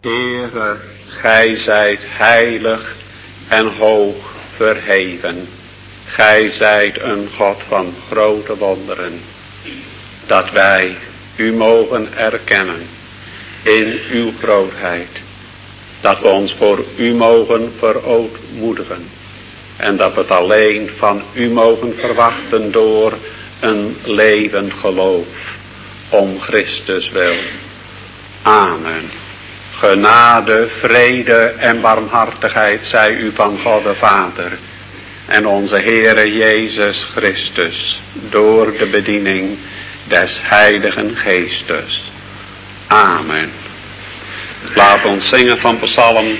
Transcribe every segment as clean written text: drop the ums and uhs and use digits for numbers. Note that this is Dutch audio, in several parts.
Heere, gij zijt heilig en hoog verheven. Gij zijt een God van grote wonderen. Dat wij u mogen erkennen in uw grootheid. Dat we ons voor u mogen verootmoedigen. En dat we het alleen van u mogen verwachten door een levend geloof. Om Christus wil. Amen. Genade, vrede en barmhartigheid zij u van God de Vader en onze Heere Jezus Christus door de bediening des Heiligen Geestes. Amen. Laat ons zingen van Psalm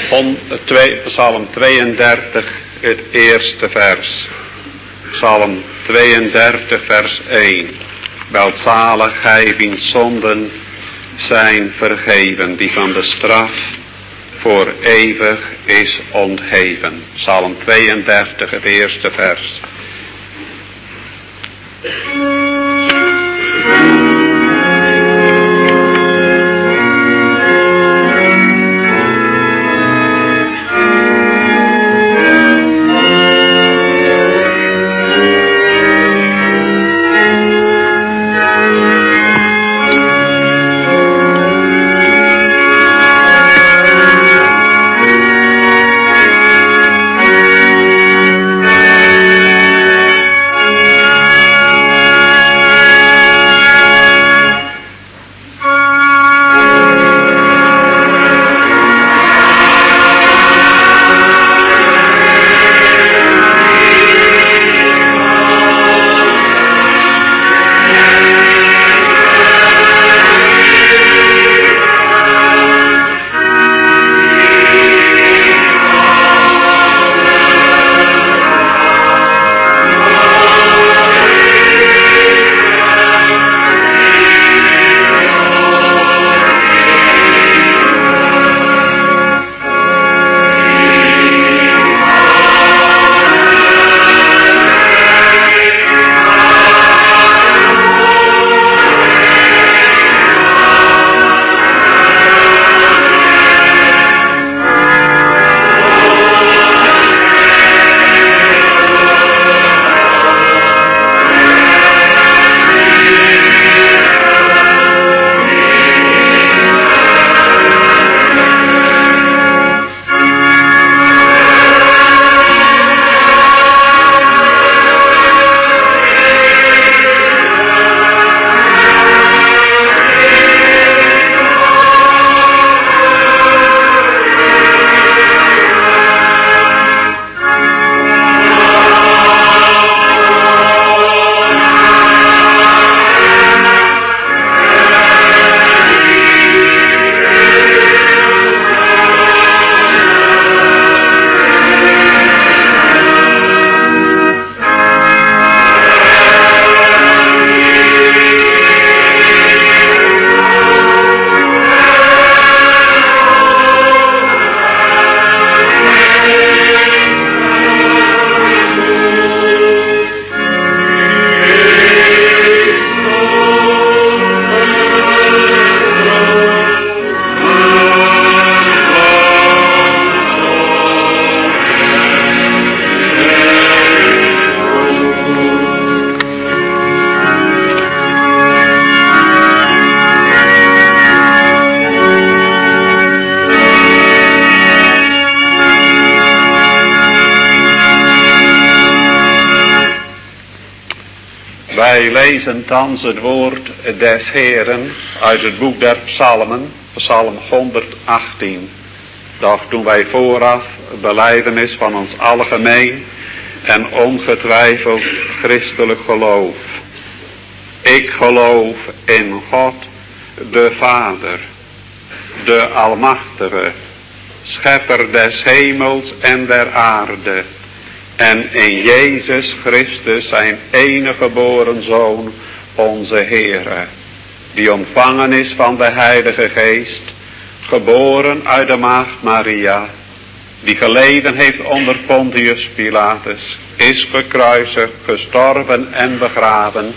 32, het eerste vers. Psalm 32, vers 1. Welzalig hij wiens zonden zijn vergeven, die van de straf voor eeuwig is ontheven. Psalm 32, het eerste vers. Wij lezen thans het woord des Heeren uit het boek der Psalmen, Psalm 118. Doch toen wij vooraf belijdenis van ons algemeen en ongetwijfeld christelijk geloof. Ik geloof in God, de Vader, de Almachtige, Schepper des hemels en der aarde, en in Jezus Christus zijn enige geboren Zoon, onze Heere, die ontvangen is van de Heilige Geest, geboren uit de maagd Maria, die geleden heeft onder Pontius Pilatus, is gekruisigd, gestorven en begraven,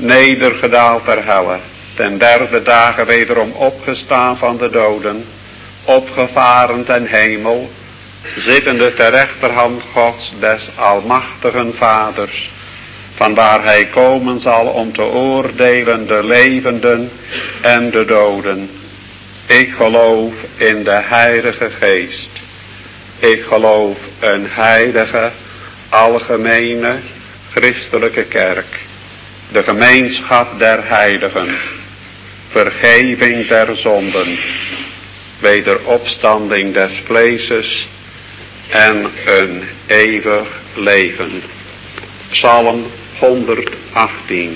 nedergedaald ter helle, ten derde dagen wederom opgestaan van de doden, opgevaren ten hemel, zittende ter rechterhand Gods des almachtigen Vaders, vanwaar hij komen zal om te oordelen de levenden en de doden. Ik geloof in de Heilige Geest. Ik geloof een heilige, algemene, christelijke kerk, de gemeenschap der heiligen, vergeving der zonden, wederopstanding des vleeses en een eeuwig leven. Psalm 118.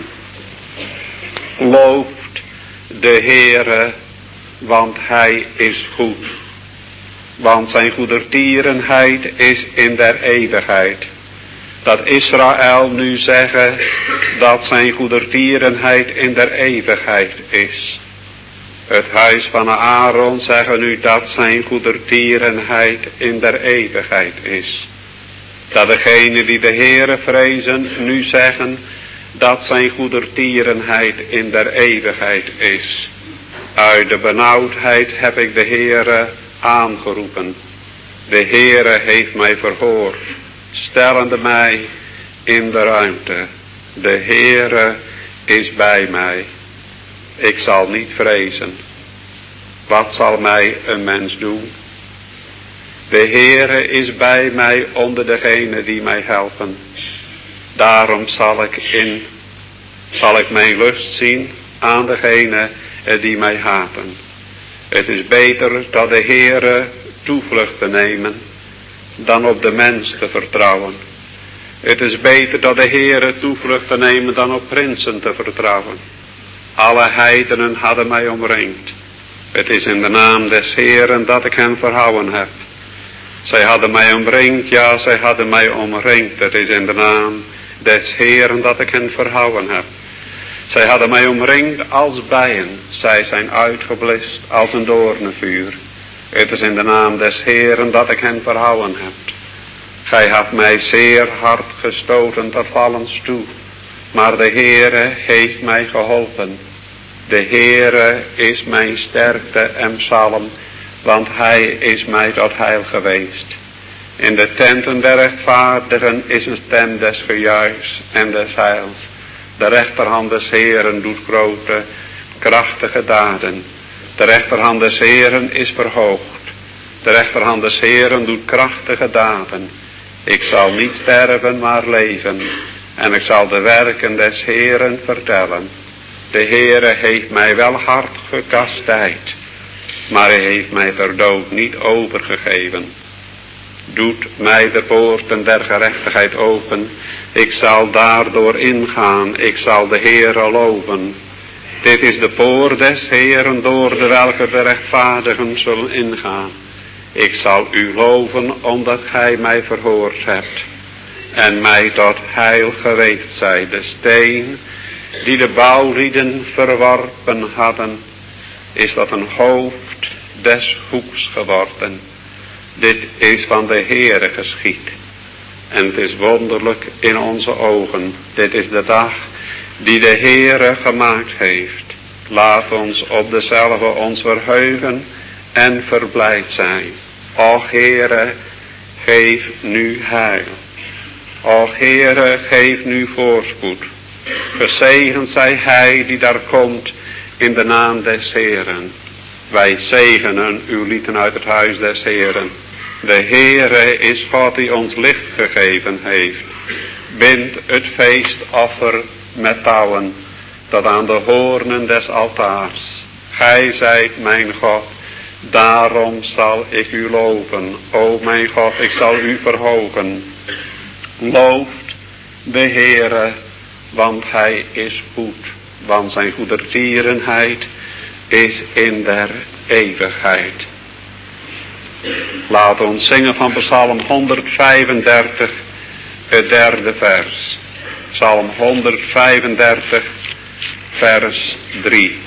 Looft de Heere, want hij is goed, want zijn goedertierenheid is in der eeuwigheid. Dat Israël nu zeggen dat zijn goedertierenheid in der eeuwigheid is. Het huis van Aaron zeggen nu dat zijn goedertierenheid in der eeuwigheid is. Dat degenen die de Heere vrezen nu zeggen dat zijn goedertierenheid in der eeuwigheid is. Uit de benauwdheid heb ik de Heere aangeroepen. De Heere heeft mij verhoord, stellende mij in de ruimte. De Heere is bij mij. Ik zal niet vrezen. Wat zal mij een mens doen? De Heere is bij mij onder degenen die mij helpen. Daarom zal ik mijn lust zien aan degenen die mij haten. Het is beter dat de Heere toevlucht te nemen dan op de mens te vertrouwen. Het is beter dat de Heere toevlucht te nemen dan op prinsen te vertrouwen. Alle heidenen hadden mij omringd. Het is in de naam des Heeren dat ik hen verhouden heb. Zij hadden mij omringd, ja, zij hadden mij omringd. Het is in de naam des Heeren dat ik hen verhouden heb. Zij hadden mij omringd als bijen. Zij zijn uitgeblist als een doornenvuur. Het is in de naam des Heeren dat ik hen verhouden heb. Gij hebt mij zeer hard gestoten tot vallens toe. Maar de Heere heeft mij geholpen. De Heere is mijn sterkte en psalm, want hij is mij tot heil geweest. In de tenten der rechtvaardigen is een stem des gejuichs en des heils. De rechterhand des Heeren doet grote, krachtige daden. De rechterhand des Heeren is verhoogd. De rechterhand des Heeren doet krachtige daden. Ik zal niet sterven, maar leven. En ik zal de werken des Heeren vertellen. De Heere heeft mij wel hard gekastijd, maar hij heeft mij ter dood niet overgegeven. Doet mij de poorten der gerechtigheid open. Ik zal daardoor ingaan. Ik zal de Heere loven. Dit is de poort des Heeren, door de welke de rechtvaardigen zullen ingaan. Ik zal u loven, omdat gij mij verhoord hebt en mij tot heil geweest zij. De steen die de bouwlieden verworpen hadden, is dat een hoofd des hoeks geworden. Dit is van de Heere geschied. En het is wonderlijk in onze ogen. Dit is de dag die de Heere gemaakt heeft. Laat ons op dezelfde ons verheugen en verblijd zijn. Och Heere, geef nu heil. Och Heere, geef nu voorspoed. Gezegend zij hij die daar komt in de naam des Heeren. Wij zegenen uw lieden uit het huis des Heeren. De Heere is God die ons licht gegeven heeft. Bind het feestoffer met touwen tot aan de hoornen des altaars. Gij zijt mijn God, daarom zal ik u loven. O mijn God, ik zal u verhogen. Looft de Heere, want hij is goed, want zijn goedertierenheid is in der eeuwigheid. Laat ons zingen van Psalm 135, het derde vers. Psalm 135, vers 3.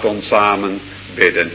ons samen bidden.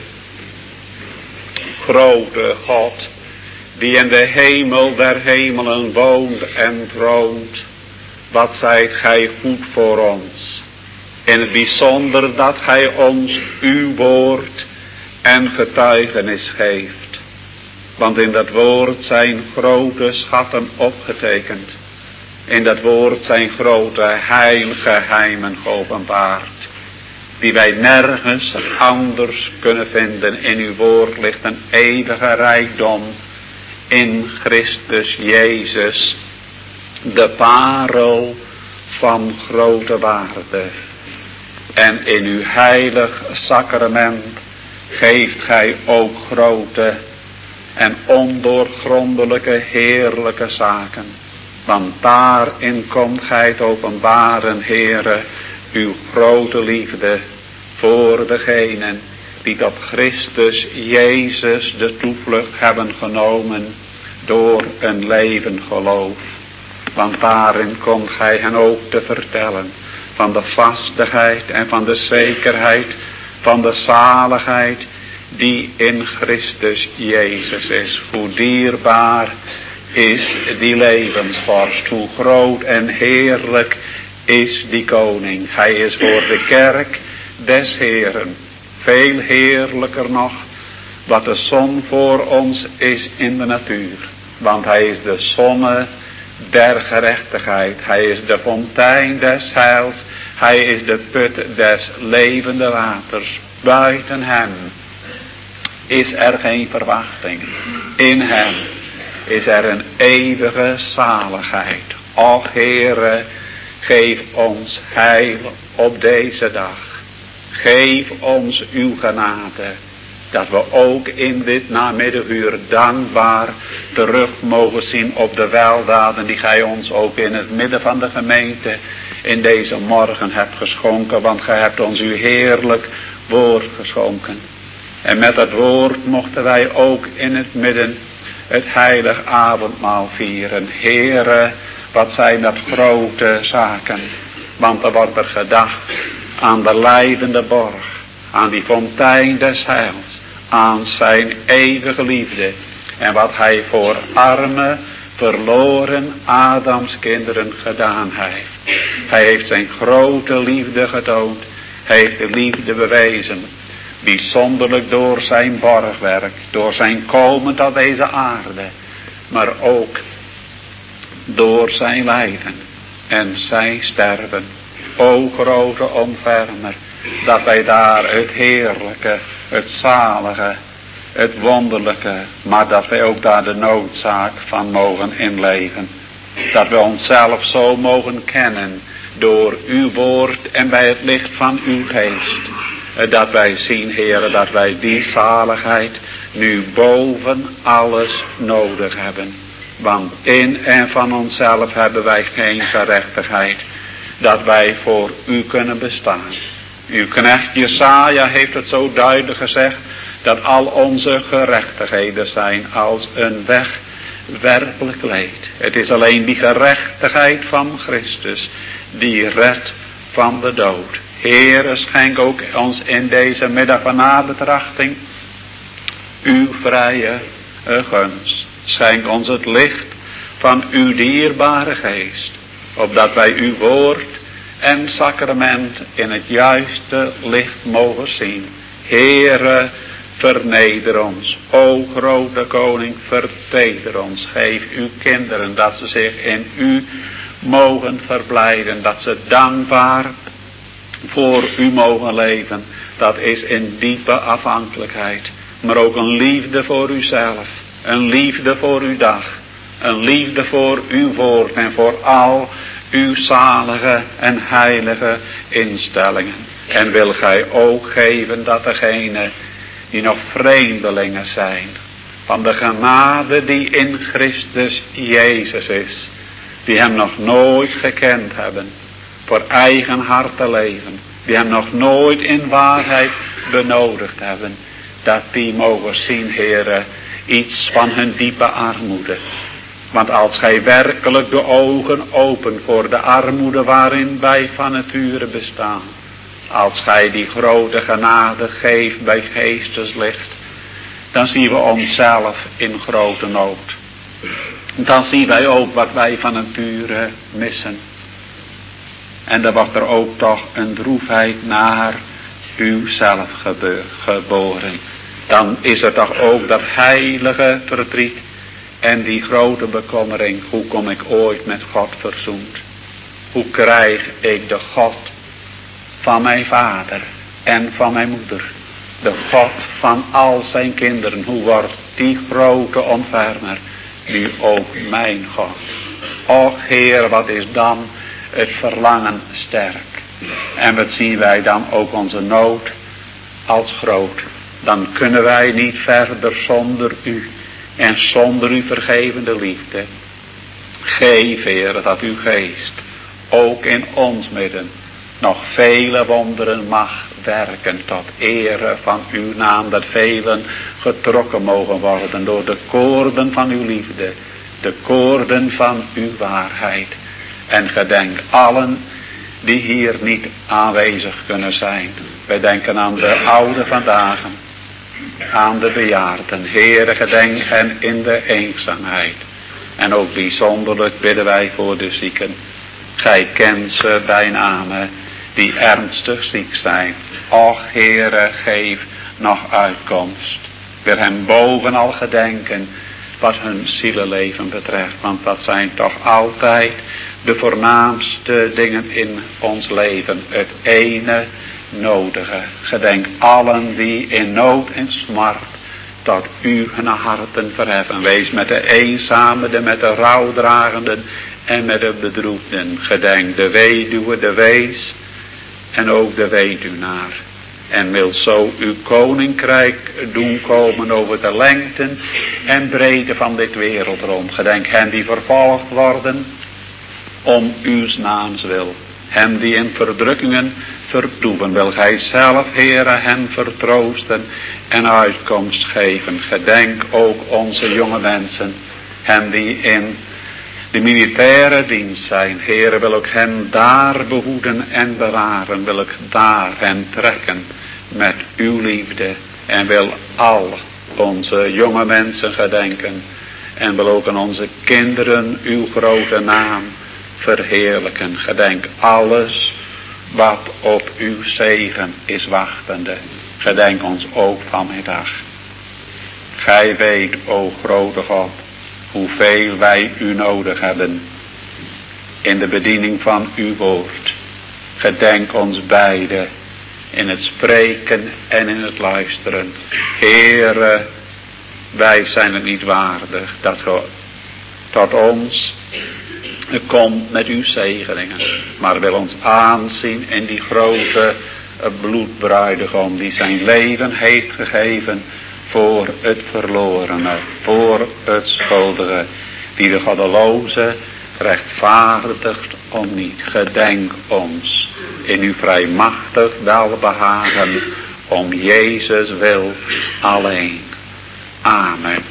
Grote God, die in de hemel der hemelen woont en troont, wat zijt gij goed voor ons. In het bijzonder dat gij ons uw woord en getuigenis geeft. Want in dat woord zijn grote schatten opgetekend. In dat woord zijn grote heilgeheimen geopenbaard. Die wij nergens anders kunnen vinden. In uw woord ligt een eeuwige rijkdom. In Christus Jezus. De parel van grote waarde. En in uw heilig sacrament geeft gij ook grote en ondoorgrondelijke heerlijke zaken. Want daarin komt gij het openbaren, Heere, uw grote liefde voor degenen die op Christus Jezus de toevlucht hebben genomen door een leven geloof. Want daarin komt gij hen ook te vertellen van de vastigheid en van de zekerheid van de zaligheid die in Christus Jezus is. Hoe dierbaar is die levensvorst, hoe groot en heerlijk is die koning. Hij is voor de kerk des Heeren veel heerlijker nog wat de zon voor ons is in de natuur. Want hij is de zonne der gerechtigheid. Hij is de fontein des heils. Hij is de put des levende waters. Buiten hem is er geen verwachting. In hem is er een eeuwige zaligheid. Och Heere, geef ons heil op deze dag. Geef ons uw genade. Dat we ook in dit namiddaguur dankbaar terug mogen zien op de weldaden die gij ons ook in het midden van de gemeente in deze morgen hebt geschonken. Want gij hebt ons uw heerlijk woord geschonken. En met dat woord mochten wij ook in het midden het heilig avondmaal vieren. Heere, wat zijn dat grote zaken. Want er wordt er gedacht aan de lijdende borg. Aan die fontein des heils. Aan zijn eeuwige liefde. En wat hij voor arme, verloren Adams kinderen gedaan heeft. Hij heeft zijn grote liefde getoond. Hij heeft de liefde bewezen. Bijzonderlijk door zijn borgwerk. Door zijn komen tot deze aarde. Maar ook door zijn lijden. En zijn sterven. O grote ontfermer. Dat wij daar het heerlijke, het zalige, het wonderlijke, maar dat wij ook daar de noodzaak van mogen inleven. Dat we onszelf zo mogen kennen door uw woord en bij het licht van uw geest. Dat wij zien, Heere, dat wij die zaligheid nu boven alles nodig hebben. Want in en van onszelf hebben wij geen gerechtigheid. Dat wij voor u kunnen bestaan. Uw knecht Jesaja heeft het zo duidelijk gezegd. Dat al onze gerechtigheden zijn als een wegwerpelijk leed. Het is alleen die gerechtigheid van Christus die redt van de dood. Heere, schenk ook ons in deze middag van nabetrachting uw vrije gunst. Schenk ons het licht van uw dierbare geest. Opdat wij uw woord en sacrament in het juiste licht mogen zien. Heere, verneder ons. O grote koning, verteder ons. Geef uw kinderen dat ze zich in u mogen verblijden. Dat ze dankbaar voor u mogen leven. Dat is in diepe afhankelijkheid. Maar ook een liefde voor uzelf. Een liefde voor uw dag. Een liefde voor uw woord en voor al uw zalige en heilige instellingen. En wil gij ook geven dat degenen die nog vreemdelingen zijn van de genade die in Christus Jezus is, die hem nog nooit gekend hebben, voor eigen hart te leven, die hem nog nooit in waarheid benodigd hebben, dat die mogen zien, Heere, iets van hun diepe armoede. Want als gij werkelijk de ogen opent voor de armoede waarin wij van nature bestaan, Als gij die grote genade geeft bij geesteslicht, dan zien we onszelf in grote nood. Dan zien wij ook wat wij van nature missen. En dan wordt er ook toch een droefheid naar uzelf geboren. Dan is er toch ook dat heilige verdriet en die grote bekommering. Hoe kom ik ooit met God verzoend? Hoe krijg ik de God van mijn vader en van mijn moeder? De God van al zijn kinderen. Hoe wordt die grote ontfermer nu ook mijn God? Och Heer, wat is dan het verlangen sterk. En wat zien wij dan ook onze nood als groot. Dan kunnen wij niet verder zonder u. En zonder uw vergevende liefde. Geef, Heer, dat uw geest ook in ons midden nog vele wonderen mag werken tot ere van uw naam. Dat velen getrokken mogen worden door de koorden van uw liefde. De koorden van uw waarheid. En gedenk allen die hier niet aanwezig kunnen zijn. Wij denken aan de ouden vandaag. Aan de bejaarden. Heere, gedenk hen in de eenzaamheid. En ook bijzonderlijk bidden wij voor de zieken. Gij kent ze bij name die ernstig ziek zijn. Och Heere, geef nog uitkomst. Wil hem bovenal gedenken wat hun zielenleven betreft. Want dat zijn toch altijd de voornaamste dingen in ons leven. Het ene nodige. Gedenk allen die in nood en smart tot u hun harten verheffen. Wees met de eenzamen, met de rouwdragenden en met de bedroefden. Gedenk de weduwe, de wees en ook de weduwnaar. En wil zo uw koninkrijk doen komen over de lengten en breedte van dit wereldrond. Gedenk hen die vervolgd worden om uw naams wil. Hen die in verdrukkingen vertoeven. Wil gij zelf, Heere, hen vertroosten en uitkomst geven. Gedenk ook onze jonge mensen. Hen die in de militaire dienst zijn. Heere, wil ik hen daar behoeden en bewaren. Wil ik daar hen trekken met uw liefde. En wil al onze jonge mensen gedenken. En wil ook aan onze kinderen uw grote naam verheerlijken. Gedenk alles wat op uw zegen is wachtende. Gedenk ons ook vanmiddag. Gij weet, o grote God, hoeveel wij u nodig hebben in de bediening van uw woord. Gedenk ons beiden in het spreken en in het luisteren. Heere, wij zijn het niet waardig dat ge tot ons komt met uw zegeningen. Maar wil ons aanzien in die grote bloedbruidegom die zijn leven heeft gegeven voor het verlorene, voor het schuldige, die de goddeloze rechtvaardigt om niet. Gedenk ons in uw vrijmachtig welbehagen om Jezus wil alleen. Amen.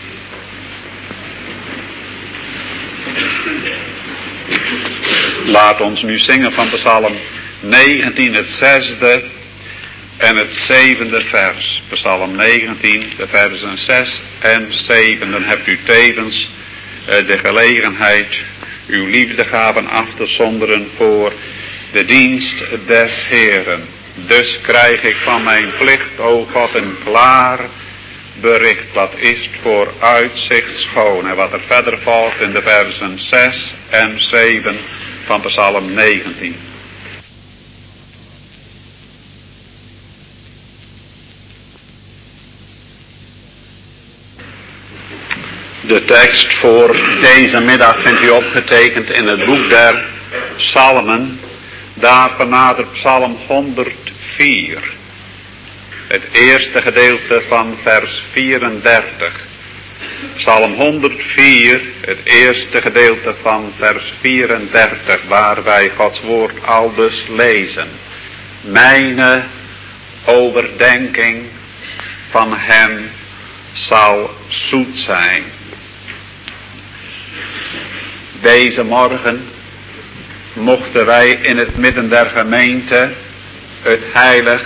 Laat ons nu zingen van Psalm 19, het 6e en het 7e vers. Psalm 19, de versen 6 en 7. Dan hebt u tevens de gelegenheid uw liefdegaven af te zonderen voor de dienst des Heeren. Dus krijg ik van mijn plicht, o God, een klaar bericht. Wat is voor uitzicht schoon. En wat er verder volgt in de versen 6 en 7 van Psalm 19. De tekst voor deze middag vindt u opgetekend in het boek der Psalmen. Daar benadert Psalm 104. Het eerste gedeelte van vers 34. Psalm 104, het eerste gedeelte van vers 34, waar wij Gods woord aldus lezen. Mijne overdenking van hem zal zoet zijn. Deze morgen mochten wij in het midden der gemeente het heilig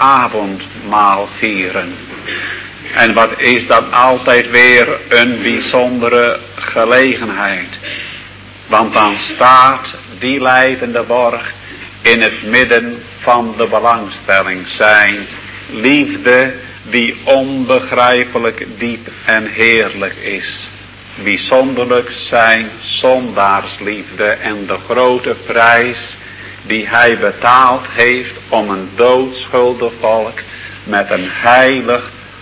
avondmaal vieren. En wat is dat altijd weer een bijzondere gelegenheid. Want dan staat die leidende borg in het midden van de belangstelling. Zijn liefde die onbegrijpelijk diep en heerlijk is. Bijzonderlijk zijn zondaarsliefde en de grote prijs die hij betaald heeft om een doodschuldig volk met een heilig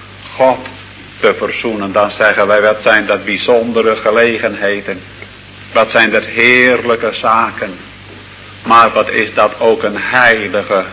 God te verzoenen. Dan zeggen wij, wat zijn dat bijzondere gelegenheden. Wat zijn dat heerlijke zaken. Maar wat is dat ook een heilige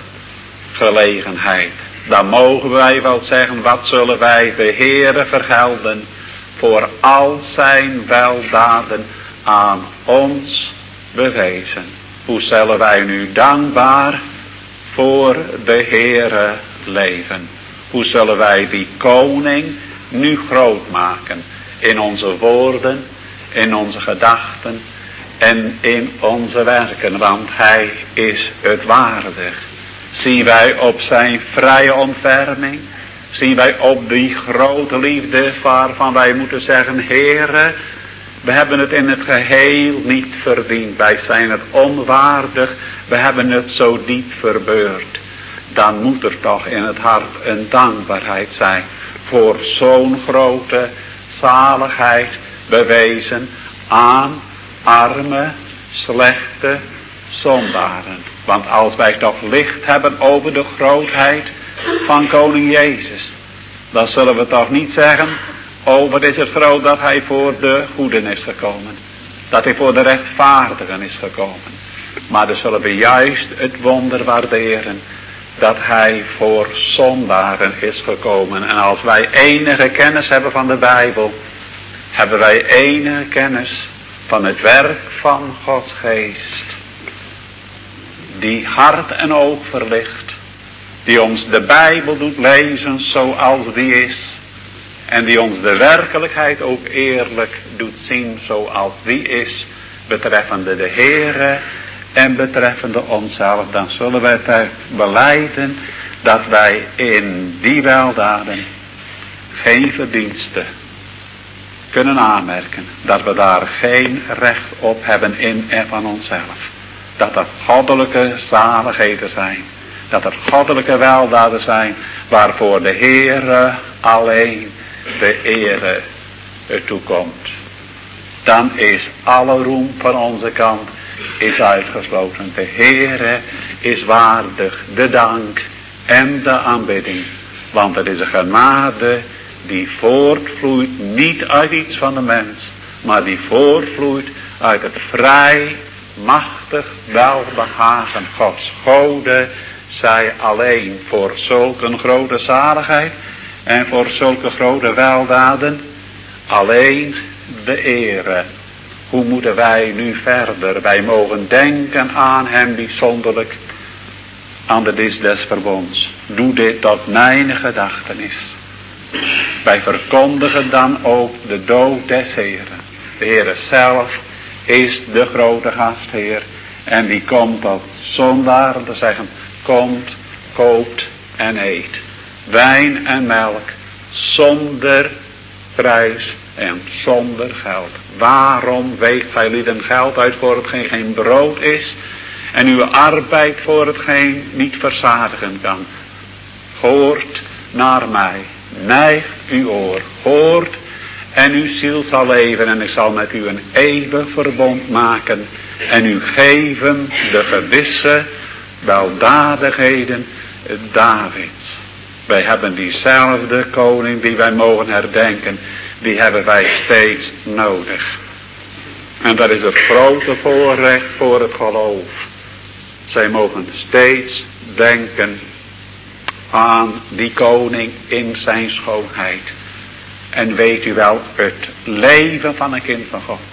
gelegenheid. Dan mogen wij wel zeggen, wat zullen wij de Heere vergelden voor al zijn weldaden aan ons bewezen. Hoe zullen wij nu dankbaar voor de Heere leven. Hoe zullen wij die koning nu groot maken in onze woorden, in onze gedachten en in onze werken. Want hij is het waardig. Zien wij op zijn vrije ontferming. Zien wij op die grote liefde waarvan wij moeten zeggen, Heere, we hebben het in het geheel niet verdiend. Wij zijn het onwaardig. We hebben het zo diep verbeurd. Dan moet er toch in het hart een dankbaarheid zijn voor zo'n grote zaligheid bewezen aan arme, slechte zondaren. Want als wij toch licht hebben over de grootheid van koning Jezus, dan zullen we toch niet zeggen, oh wat is het groot dat hij voor de goeden is gekomen. Dat hij voor de rechtvaardigen is gekomen. Maar dan zullen we juist het wonder waarderen dat hij voor zondaren is gekomen. En als wij enige kennis hebben van de Bijbel, hebben wij enige kennis van het werk van Gods geest. Die hart en oog verlicht. Die ons de Bijbel doet lezen zoals die is. En die ons de werkelijkheid ook eerlijk doet zien zoals die is. Betreffende de Heere en betreffende onszelf. Dan zullen wij het belijden dat wij in die weldaden geen verdiensten kunnen aanmerken. Dat we daar geen recht op hebben in en van onszelf. Dat er goddelijke zaligheden zijn. Dat er goddelijke weldaden zijn. Waarvoor de Heere alleen de ere toekomt. Dan is alle roem van onze kant is uitgesloten. De Heere is waardig de dank en de aanbidding. Want het is een genade die voortvloeit niet uit iets van de mens. Maar die voortvloeit uit het vrij, machtig, welbehagen Gods. Gode zij alleen voor zulke grote zaligheid en voor zulke grote weldaden alleen de ere. Hoe moeten wij nu verder? Wij mogen denken aan hem bijzonderlijk, aan de dis des verbonds. Doe dit tot mijn gedachtenis. Wij verkondigen dan ook de dood des Heren. De Heere zelf is de grote gastheer. En die komt tot zondaren te zeggen, komt, koopt en eet. Wijn en melk, zonder prijs en zonder geld. Waarom weegt gij lieden geld uit voor hetgeen geen brood is, en uw arbeid voor hetgeen niet verzadigen kan? Hoort naar mij, neigt uw oor, hoort en uw ziel zal leven, en ik zal met u een eeuwig verbond maken en u geven de gewisse weldadigheden Davids. Wij hebben diezelfde koning die wij mogen herdenken, die hebben wij steeds nodig. En dat is het grote voorrecht voor het geloof. Zij mogen steeds denken aan die koning in zijn schoonheid. En weet u wel, het leven van een kind van God,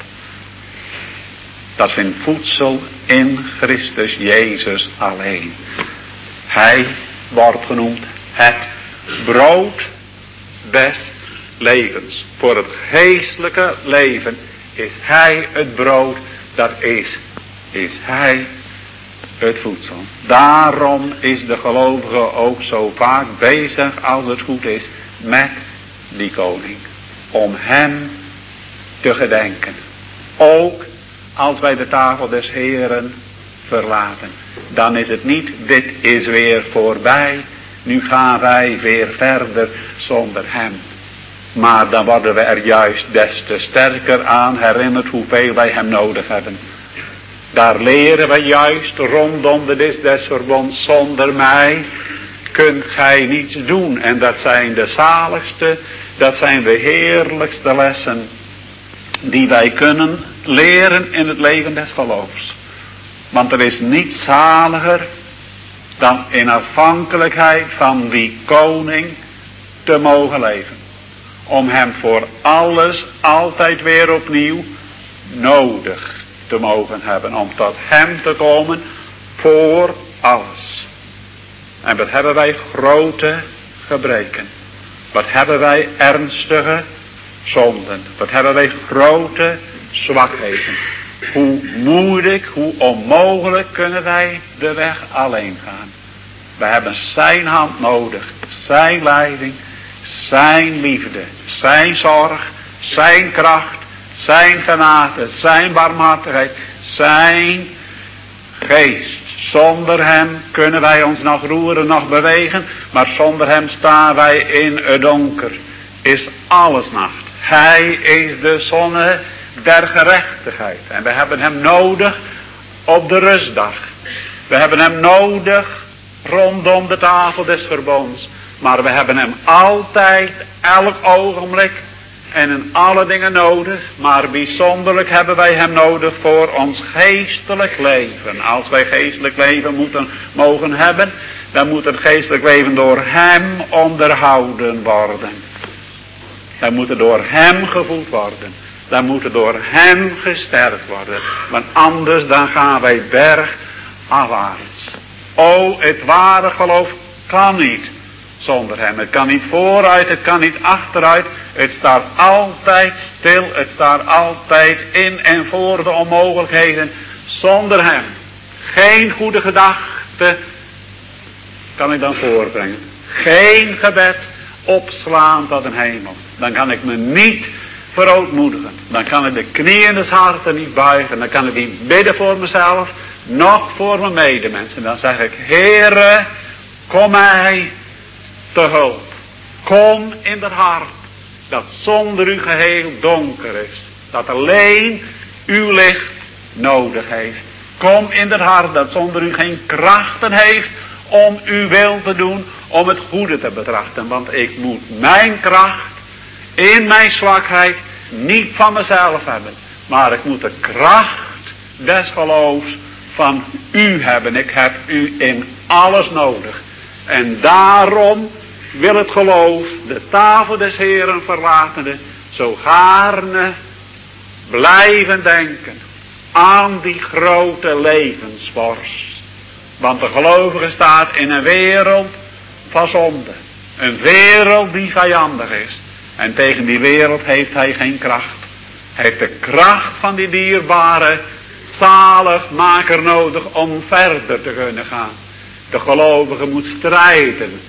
dat vindt voedsel in Christus Jezus alleen. Hij wordt genoemd het brood des levens. Voor het geestelijke leven is hij het brood, dat is hij het voedsel. Daarom is de gelovige ook zo vaak bezig, als het goed is, met die koning. Om hem te gedenken. Ook als wij de tafel des Heeren verlaten. Dan is het niet, dit is weer voorbij. Nu gaan wij weer verder zonder hem. Maar dan worden we er juist des te sterker aan herinnerd hoeveel wij hem nodig hebben. Daar leren we juist rondom de dis des verbonds. Zonder mij kunt gij niets doen. En dat zijn de zaligste, dat zijn de heerlijkste lessen die wij kunnen leren in het leven des geloofs. Want er is niets zaliger dan in afhankelijkheid van die koning te mogen leven. Om hem voor alles altijd weer opnieuw nodig te mogen hebben. Om tot hem te komen voor alles. En wat hebben wij grote gebreken. Wat hebben wij ernstige zonden. Wat hebben wij grote zwakheden. Hoe moeilijk, hoe onmogelijk kunnen wij de weg alleen gaan. We hebben zijn hand nodig. Zijn leiding. Zijn liefde. Zijn zorg. Zijn kracht. Zijn genade. Zijn barmhartigheid. Zijn geest. Zonder hem kunnen wij ons nog roeren, nog bewegen. Maar zonder hem staan wij in het donker. Is alles nacht. Hij is de zonne der gerechtigheid. En we hebben hem nodig op de rustdag. We hebben hem nodig rondom de tafel des verbonds. Maar we hebben hem altijd, elk ogenblik en in alle dingen nodig. Maar bijzonderlijk hebben wij hem nodig voor ons geestelijk leven. Als wij geestelijk leven mogen hebben, dan moet het geestelijk leven door hem onderhouden worden. Dan moet het door hem gevoed worden. Dan moet het door hem gesterkt worden. Want anders dan gaan wij bergafwaarts. O, het ware geloof kan niet zonder hem. Het kan niet vooruit, het kan niet achteruit. Het staat altijd stil. Het staat altijd in en voor de onmogelijkheden. Zonder hem. Geen goede gedachte kan ik dan voorbrengen. Geen gebed opslaan tot een hemel. Dan kan ik me niet verootmoedigen. Dan kan ik de knieën des harten niet buigen. Dan kan ik niet bidden voor mezelf. Nog voor mijn medemensen. Dan zeg ik, Heere, kom mij te hulp. Kom in het hart dat zonder u geheel donker is. Dat alleen uw licht nodig heeft. Kom in het hart dat zonder u geen krachten heeft om uw wil te doen, om het goede te betrachten. Want ik moet mijn kracht in mijn zwakheid niet van mezelf hebben. Maar ik moet de kracht des geloofs van u hebben. Ik heb u in alles nodig. En daarom wil het geloof de tafel des Heeren verlatende zo gaarne blijven denken aan die grote levensvorst. Want de gelovige staat in een wereld van zonde. Een wereld die vijandig is. En tegen die wereld heeft hij geen kracht. Hij heeft de kracht van die dierbare zaligmaker nodig om verder te kunnen gaan. De gelovige moet strijden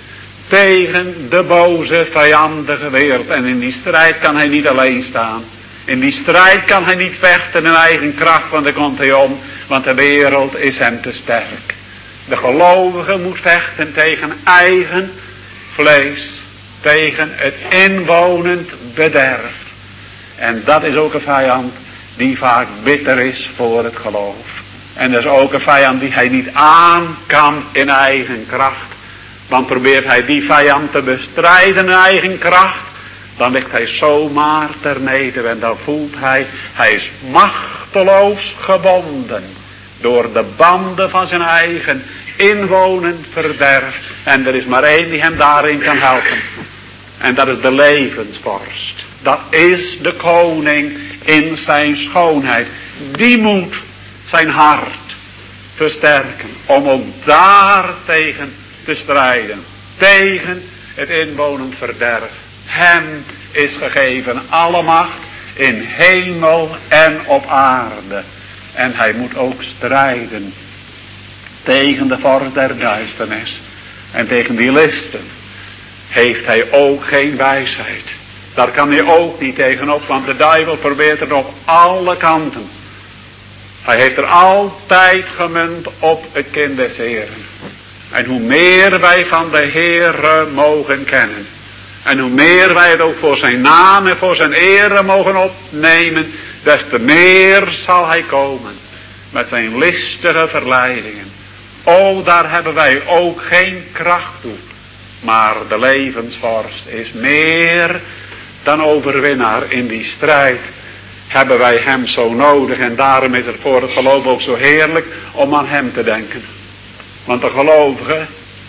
tegen de boze vijandige wereld. En in die strijd kan hij niet alleen staan. In die strijd kan hij niet vechten in eigen kracht, want dan komt hij om. Want de wereld is hem te sterk. De gelovige moet vechten tegen eigen vlees. Tegen het inwonend bederf. En dat is ook een vijand die vaak bitter is voor het geloof. En dat is ook een vijand die hij niet aan kan in eigen kracht. Want probeert hij die vijand te bestrijden in eigen kracht, dan ligt hij zomaar ter neder. En dan voelt hij is machteloos gebonden door de banden van zijn eigen inwonend verderf. En er is maar één die hem daarin kan helpen. En dat is de levensvorst. Dat is de koning in zijn schoonheid. Die moet zijn hart versterken. Om ook daartegen te strijden. Tegen het inwonend verderf. Hem is gegeven alle macht in hemel en op aarde. En hij moet ook strijden tegen de vorst der duisternis en tegen die listen heeft hij ook geen wijsheid. Daar kan hij ook niet tegenop, want de duivel probeert er op alle kanten. Hij heeft er altijd gemunt op het kind des Heeren. En hoe meer wij van de Heere mogen kennen, en hoe meer wij het ook voor zijn naam en voor zijn ere mogen opnemen, des te meer zal hij komen met zijn listige verleidingen. O, daar hebben wij ook geen kracht toe. Maar de levensvorst is meer dan overwinnaar in die strijd. Hebben wij hem zo nodig en daarom is het voor het geloof ook zo heerlijk om aan hem te denken. Want de gelovige,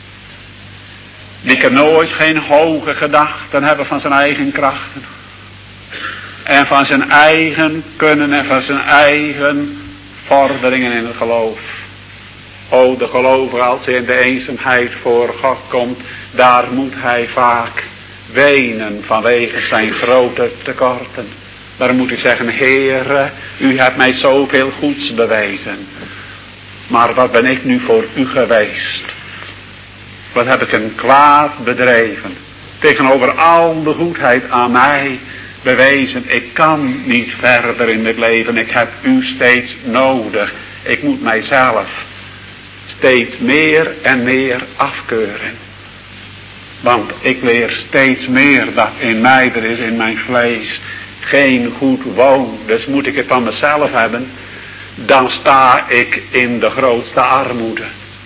die kan nooit geen hoge gedachten hebben van zijn eigen krachten. En van zijn eigen kunnen en van zijn eigen vorderingen in het geloof. O, de gelovige, als hij in de eenzaamheid voor God komt, daar moet hij vaak wenen vanwege zijn grote tekorten. Daar moet hij zeggen, Heere, u hebt mij zoveel goeds bewezen. Maar wat ben ik nu voor u geweest? Wat heb ik een kwaad bedreven? Tegenover al de goedheid aan mij bewezen. Ik kan niet verder in dit leven. Ik heb u steeds nodig. Ik moet mijzelf steeds meer en meer afkeuren. Want ik leer steeds meer dat in mij er is, in mijn vlees, geen goed woon. Dus moet ik het van mezelf hebben, dan sta ik in de grootste armoede.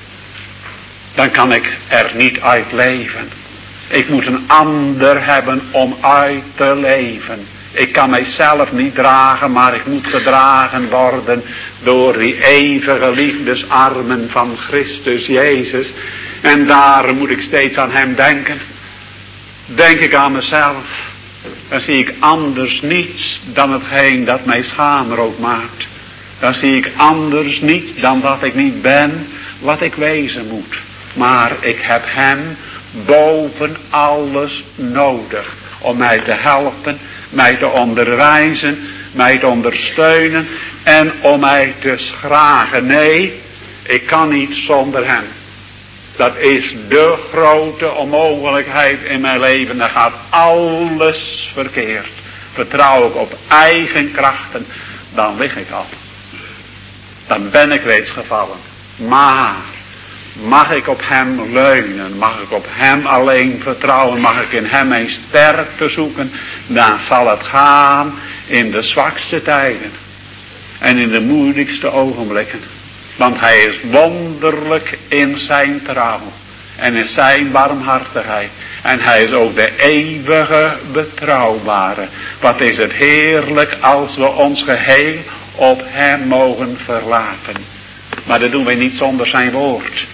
Dan kan ik er niet uit leven. Ik moet een ander hebben om uit te leven. Ik kan mijzelf niet dragen, maar ik moet gedragen worden door die eeuwige liefdesarmen van Christus Jezus. En daar moet ik steeds aan hem denken. Denk ik aan mezelf, dan zie ik anders niets dan hetgeen dat mij schaamrood maakt. Dan zie ik anders niets dan dat ik niet ben wat ik wezen moet. Maar ik heb hem boven alles nodig om mij te helpen, mij te onderwijzen, mij te ondersteunen en om mij te schragen. Nee, ik kan niet zonder hem. Dat is de grote onmogelijkheid in mijn leven. Dan gaat alles verkeerd. Vertrouw ik op eigen krachten, dan lig ik al. Dan ben ik reeds gevallen. Maar mag ik op hem leunen, mag ik op hem alleen vertrouwen, mag ik in hem mijn sterkte zoeken, dan zal het gaan in de zwakste tijden en in de moeilijkste ogenblikken. Want hij is wonderlijk in zijn trouw en in zijn barmhartigheid. En hij is ook de eeuwige betrouwbare. Wat is het heerlijk als we ons geheel op hem mogen verlaten. Maar dat doen wij niet zonder zijn woord.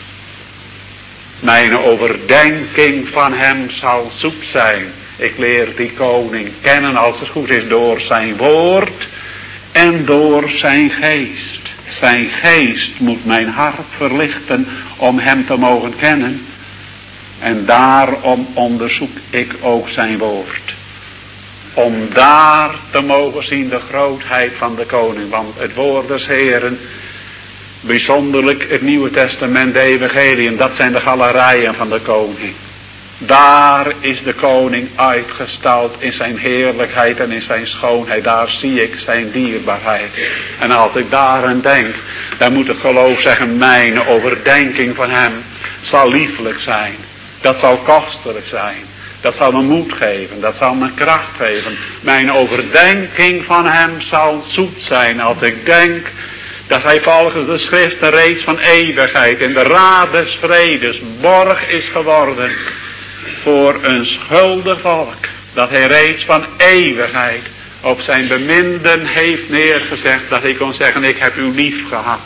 Mijn overdenking van hem zal zoet zijn. Ik leer die koning kennen als het goed is door zijn woord en door zijn geest. Zijn geest moet mijn hart verlichten om hem te mogen kennen. En daarom onderzoek ik ook zijn woord. Om daar te mogen zien de grootheid van de koning. Want het woord des Heeren, bijzonderlijk het Nieuwe Testament, de Evangeliën, dat zijn de galerijen van de koning. Daar is de koning uitgestald in zijn heerlijkheid en in zijn schoonheid. Daar zie ik zijn dierbaarheid. En als ik daaraan denk, dan moet het geloof zeggen, mijn overdenking van hem zal lieflijk zijn. Dat zal kostelijk zijn. Dat zal me moed geven. Dat zal me kracht geven. Mijn overdenking van hem zal zoet zijn als ik denk dat hij volgens de schriften reeds van eeuwigheid in de raad des vredes borg is geworden voor een schuldig volk. Dat hij reeds van eeuwigheid op zijn beminden heeft neergezegd. Dat hij kon zeggen, ik heb u lief gehad.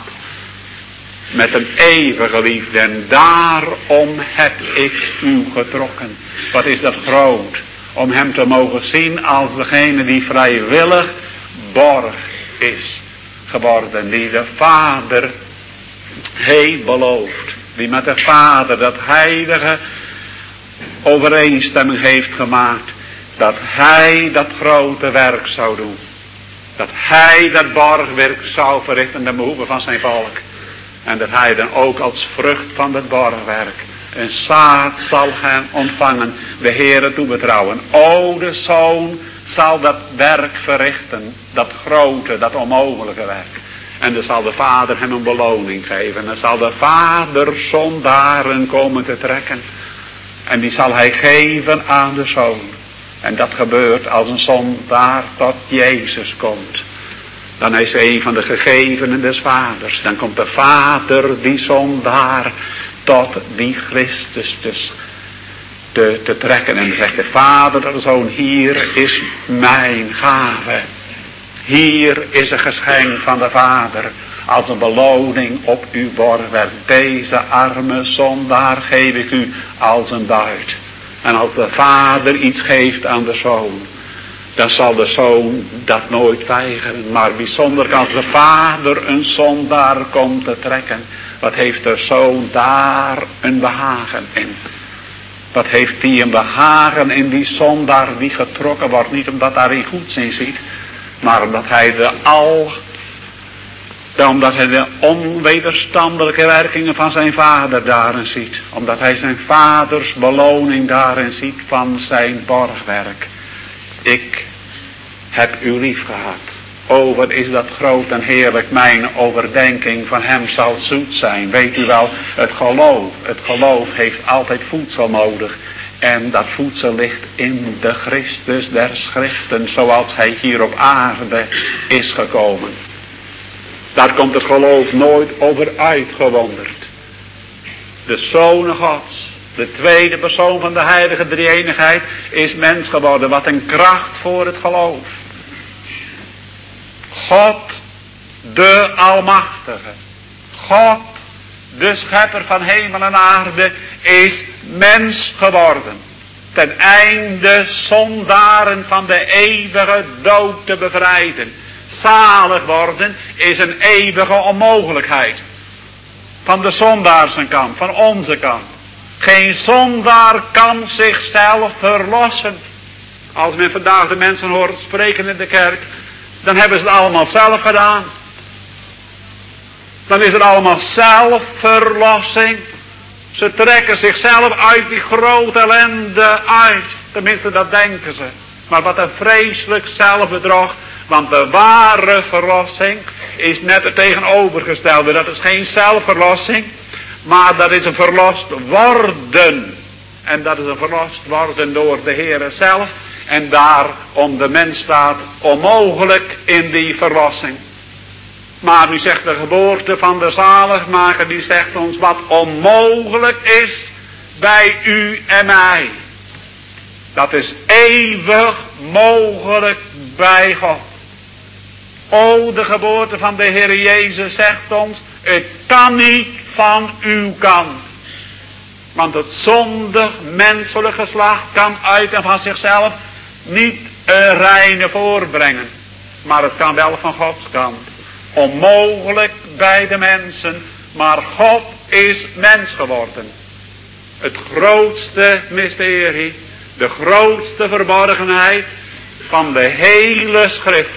Met een eeuwige liefde. En daarom heb ik u getrokken. Wat is dat groot. Om hem te mogen zien als degene die vrijwillig borg is geworden. Die de Vader heeft beloofd. Die met de Vader dat heilige overeenstemming heeft gemaakt. Dat hij dat grote werk zou doen. Dat hij dat borgwerk zou verrichten ten behoeve van zijn volk. En dat hij dan ook als vrucht van het borgwerk een zaad zal gaan ontvangen, de Heere toebetrouwen. O, de Zoon zal dat werk verrichten, dat grote, dat onmogelijke werk. En dan zal de Vader hem een beloning geven. En dan zal de Vader zondaren komen te trekken. En die zal hij geven aan de Zoon. En dat gebeurt als een zondaar tot Jezus komt. Dan is hij een van de gegevenen des Vaders. Dan komt de Vader die zondaar tot die Christus te trekken. En dan zegt de Vader, de Zoon, hier is mijn gave. Hier is een geschenk van de Vader. Als een beloning op uw borgwerk. Deze arme zondaar geef ik u als een duit. En als de Vader iets geeft aan de Zoon, dan zal de Zoon dat nooit weigeren. Maar bijzonder als de Vader een zondaar komt te trekken, wat heeft de Zoon daar een behagen in? Wat heeft hij een behagen in die zondaar die getrokken wordt? Niet omdat hij er goeds in ziet, maar omdat hij de onwederstandelijke werkingen van zijn Vader daarin ziet. Omdat hij zijn Vaders beloning daarin ziet van zijn borgwerk. Ik heb u lief gehad. O, wat is dat groot en heerlijk. Mijn overdenking van hem zal zoet zijn. Weet u wel, het geloof heeft altijd voedsel nodig. En dat voedsel ligt in de Christus der Schriften, zoals hij hier op aarde is gekomen. Daar komt het geloof nooit over uitgewonderd. De Zoon Gods, de tweede persoon van de heilige drie-eenigheid, is mens geworden. Wat een kracht voor het geloof. God, de Almachtige. God, de Schepper van hemel en aarde, is mens geworden. Ten einde zondaren van de eeuwige dood te bevrijden. Zalig worden is een eeuwige onmogelijkheid. Van de zondaarsnkant, van onze kant. Geen zondaar kan zichzelf verlossen. Als men vandaag de mensen hoort spreken in de kerk, dan hebben ze het allemaal zelf gedaan. Dan is het allemaal zelfverlossing. Ze trekken zichzelf uit die grote ellende uit. Tenminste, dat denken ze. Maar wat een vreselijk zelfbedrog. Want de ware verlossing is net het tegenovergestelde. Dat is geen zelfverlossing, maar dat is een verlost worden. En dat is een verlost worden door de Heere zelf. En daarom de mens staat onmogelijk in die verlossing. Maar nu zegt de geboorte van de zaligmaker, die zegt ons wat onmogelijk is bij u en mij. Dat is eeuwig mogelijk bij God. O, de geboorte van de Heer Jezus zegt ons, het kan niet van uw kant. Want het zondig menselijk geslacht kan uit en van zichzelf niet een reine voorbrengen. Maar het kan wel van Gods kant. Onmogelijk bij de mensen, maar God is mens geworden. Het grootste mysterie, de grootste verborgenheid van de hele schrift.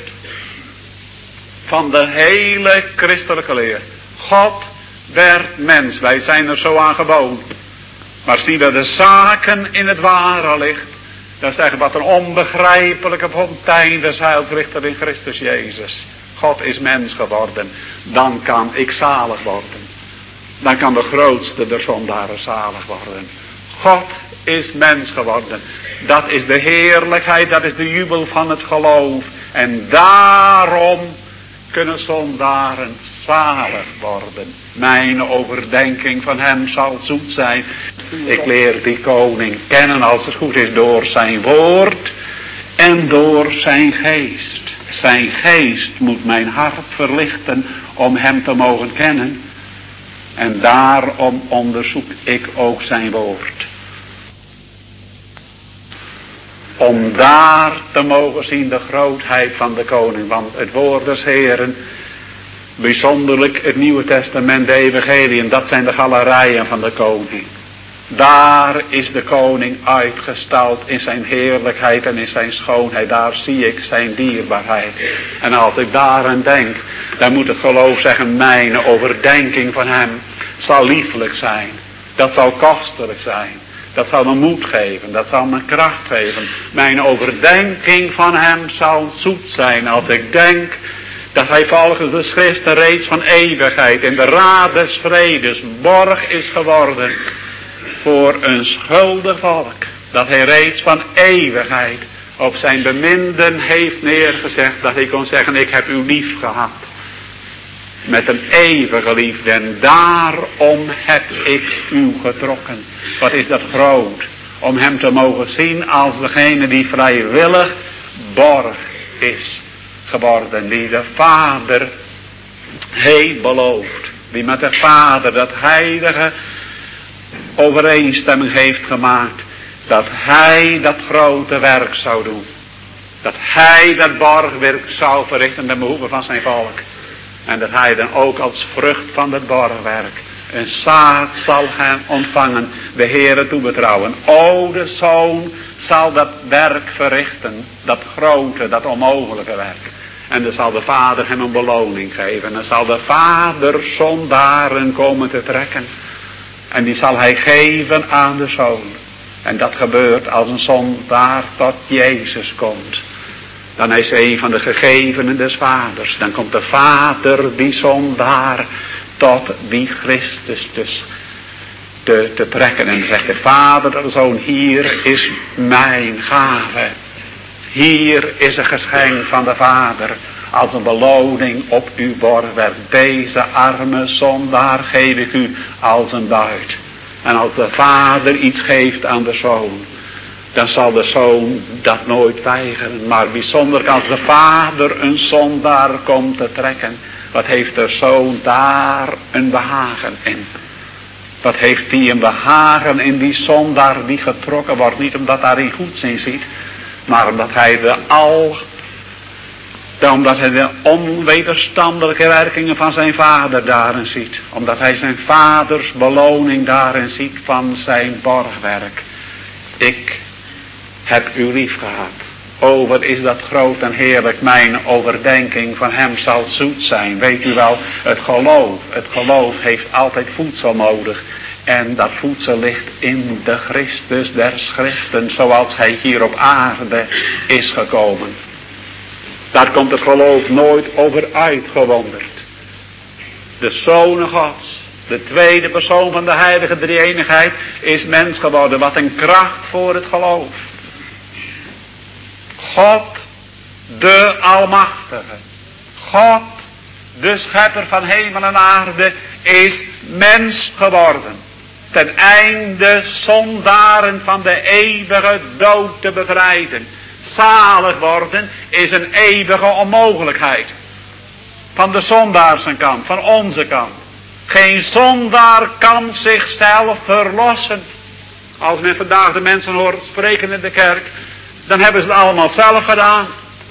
Van de hele christelijke leer. God werd mens. Wij zijn er zo aan gewoon. Maar zien we de zaken in het ware licht. Dan zeggen we wat een onbegrijpelijke fontein des heils ligt er in Christus Jezus. God is mens geworden. Dan kan ik zalig worden. Dan kan de grootste der zondaren zalig worden. God is mens geworden. Dat is de heerlijkheid. Dat is de jubel van het geloof. En daarom kunnen zondaren zalig worden. Mijn overdenking van hem zal zoet zijn. Ik leer die koning kennen als het goed is door zijn woord en door zijn geest. Zijn geest moet mijn hart verlichten om hem te mogen kennen. En daarom onderzoek ik ook zijn woord. Om daar te mogen zien de grootheid van de koning. Want het woord des Heeren, bijzonderlijk het Nieuwe Testament, de Evangeliën, dat zijn de galerijen van de koning. Daar is de koning uitgestald in zijn heerlijkheid en in zijn schoonheid. Daar zie ik zijn dierbaarheid. En als ik daaraan denk, Dan moet het geloof zeggen, mijn overdenking van hem zal liefelijk zijn. Dat zal kostelijk zijn. Dat zal me moed geven. Dat zal me kracht geven. Mijn overdenking van hem zal zoet zijn. Als ik denk dat hij volgens de schriften reeds van eeuwigheid in de raad des vredes borg is geworden voor een schuldig volk. Dat hij reeds van eeuwigheid op zijn beminden heeft neergezegd. Dat hij kon zeggen, ik heb u lief gehad. Met een eeuwige liefde. En daarom heb ik u getrokken. Wat is dat groot. Om hem te mogen zien als degene die vrijwillig borg is geworden. Die de Vader heeft beloofd. Die met de Vader dat heilige overeenstemming heeft gemaakt. Dat hij dat grote werk zou doen. Dat hij dat borgwerk zou verrichten ten behoeve van zijn volk. En dat hij dan ook als vrucht van het borgwerk een zaad zal gaan ontvangen. De Heere toebetrouwen. O, de Zoon zal dat werk verrichten. Dat grote, dat onmogelijke werk. En dan zal de Vader hem een beloning geven. En dan zal de Vader zondaren komen te trekken. En die zal hij geven aan de Zoon. En dat gebeurt als een zondaar tot Jezus komt. Dan is een van de gegevenen des Vaders. Dan komt de Vader die zondaar tot die Christus dus te trekken. En dan zegt de Vader de Zoon, hier is mijn gave. Hier is een geschenk van de Vader. Als een beloning op uw borgwerk. Deze arme zondaar geef ik u als een buit. En als de Vader iets geeft aan de Zoon, dan zal de Zoon dat nooit weigeren. Maar bijzonder als de Vader een zondaar komt te trekken, wat heeft de Zoon daar een behagen in? Wat heeft hij een behagen in die zondaar die getrokken wordt? Niet omdat hij er goeds in ziet, maar omdat hij omdat hij de onwederstandelijke werkingen van zijn Vader daarin ziet. Omdat hij zijn Vaders beloning daarin ziet van zijn borgwerk. Ik heb u lief gehad. O, wat is dat groot en heerlijk. Mijn overdenking van hem zal zoet zijn. Weet u wel, het geloof heeft altijd voedsel nodig. En dat voedsel ligt in de Christus der Schriften, zoals hij hier op aarde is gekomen. Daar komt het geloof nooit over uitgewonderd. De Zoon Gods, de tweede persoon van de heilige drie-eenigheid, is mens geworden. Wat een kracht voor het geloof. God, de Almachtige. God, de Schepper van hemel en aarde, is mens geworden. Ten einde zondaren van de eeuwige dood te bevrijden. Zalig worden is een eeuwige onmogelijkheid. Van de zondaar zijn kant, van onze kant. Geen zondaar kan zichzelf verlossen. Als men vandaag de mensen hoort spreken in de kerk, dan hebben ze het allemaal zelf gedaan.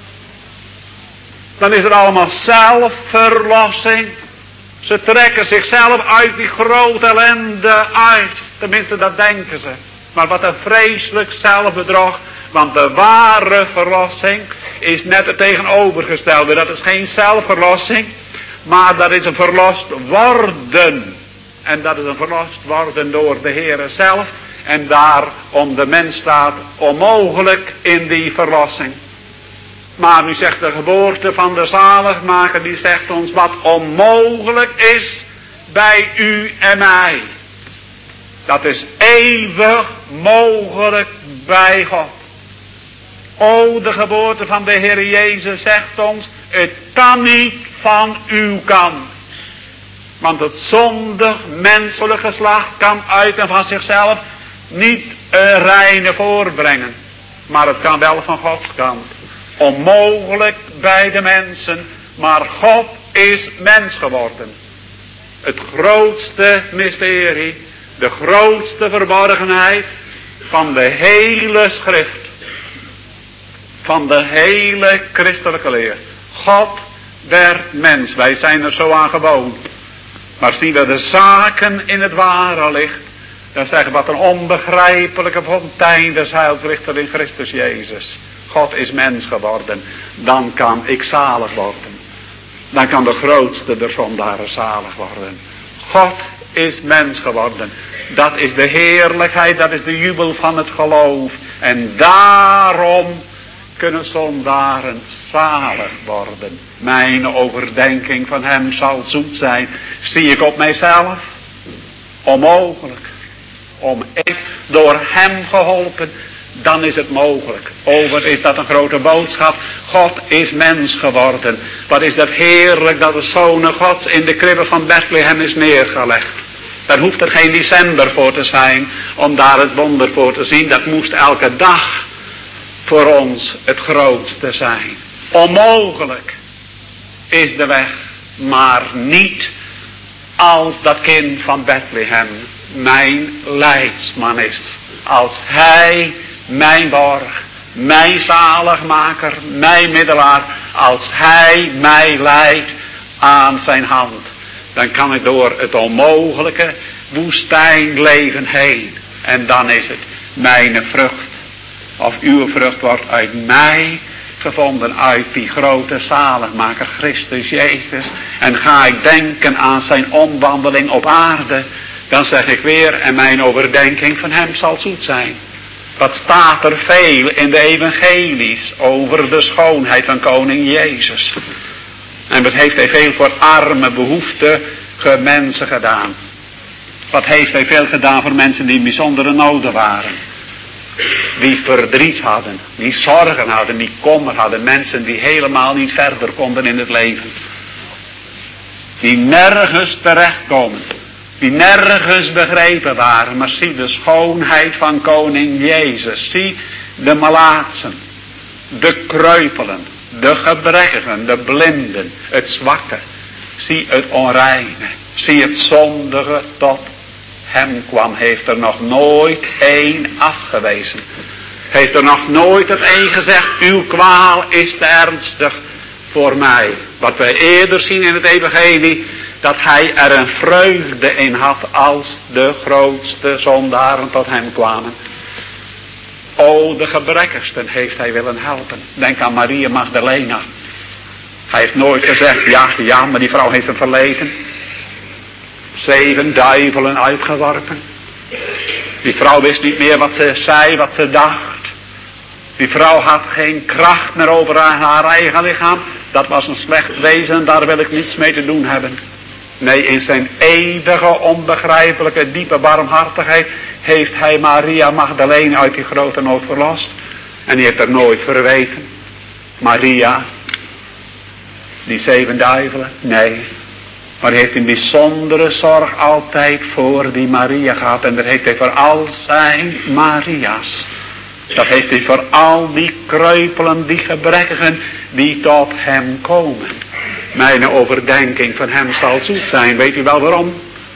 Dan is het allemaal zelfverlossing. Ze trekken zichzelf uit die grote ellende uit. Tenminste, dat denken ze. Maar wat een vreselijk zelfbedrog. Want de ware verlossing is net het tegenovergestelde. Dat is geen zelfverlossing, maar dat is een verlost worden. En dat is een verlost worden door de Heere zelf. En daarom de mens staat onmogelijk in die verlossing. Maar nu zegt de geboorte van de zaligmaker, die zegt ons wat onmogelijk is bij u en mij. Dat is eeuwig mogelijk bij God. O, de geboorte van de Heer Jezus zegt ons, het kan niet van uw kant. Want het zondig menselijk geslacht kan uit en van zichzelf niet een reine voorbrengen. Maar het kan wel van Gods kant. Onmogelijk bij de mensen, maar God is mens geworden. Het grootste mysterie, de grootste verborgenheid van de hele schrift. Van de hele christelijke leer. God werd mens. Wij zijn er zo aan gewoon. Maar zien we de zaken in het ware licht, dan zeggen we wat een onbegrijpelijke fontein des heils ligt er in Christus Jezus. God is mens geworden. Dan kan ik zalig worden. dan kan de grootste der zondaren zalig worden. God is mens geworden. Dat is de heerlijkheid, dat is de jubel van het geloof. En daarom kunnen zondaren zalig worden. Mijn overdenking van hem zal zoet zijn. Zie ik op mijzelf? Onmogelijk. Om ik door hem geholpen, dan is het mogelijk. Oh, wat is dat een grote boodschap. God is mens geworden. Wat is dat heerlijk dat de Zoon Gods in de kribbe van Bethlehem is neergelegd. Daar hoeft er geen december voor te zijn om daar het wonder voor te zien. Dat moest elke dag voor ons het grootste zijn. Onmogelijk is de weg, maar niet als dat kind van Bethlehem mijn leidsman is. Als hij mijn borg, mijn zaligmaker, mijn middelaar, als hij mij leidt aan zijn hand, dan kan ik door het onmogelijke woestijnleven heen. En dan is het mijn vrucht, of uw vrucht wordt uit mij gevonden, uit die grote zaligmaker Christus Jezus. En ga ik denken aan zijn omwandeling op aarde, dan zeg ik weer, en mijn overdenking van hem zal zoet zijn. Wat staat er veel in de evangelies over de schoonheid van koning Jezus. En wat heeft hij veel voor arme, behoeftige mensen gedaan. Wat heeft hij veel gedaan voor mensen die in bijzondere noden waren. Die verdriet hadden, die zorgen hadden, die kommer hadden. Mensen die helemaal niet verder konden in het leven. Die nergens terechtkomen. Die nergens begrepen waren. Maar zie de schoonheid van koning Jezus. Zie de malaatsen. De kreupelen. De gebrekkigen. De blinden. Het zwakke. Zie het onreine. Zie het zondige tot hem kwam. Heeft er nog nooit één afgewezen. Heeft er nog nooit het een gezegd. Uw kwaal is te ernstig voor mij. Wat wij eerder zien in het evangelie. Dat hij er een vreugde in had als de grootste zondaren tot hem kwamen. O, de gebrekkigsten heeft hij willen helpen. Denk aan Maria Magdalena. Hij heeft nooit gezegd, ja, maar die vrouw heeft hem verleden. 7 duivelen uitgeworpen. Die vrouw wist niet meer wat ze zei, wat ze dacht. Die vrouw had geen kracht meer over haar eigen lichaam. Dat was een slecht wezen, daar wil ik niets mee te doen hebben. Nee, in zijn eeuwige, onbegrijpelijke, diepe barmhartigheid heeft hij Maria Magdalena uit die grote nood verlost. En die heeft er nooit verweten. Maria, die 7 duivelen, nee. Maar hij heeft een bijzondere zorg altijd voor die Maria gehad. En dat heeft hij voor al zijn Maria's. Dat heeft hij voor al die kreupelen, die gebrekkigen, die tot hem komen. Mijn overdenking van hem zal zoet zijn. Weet u wel waarom?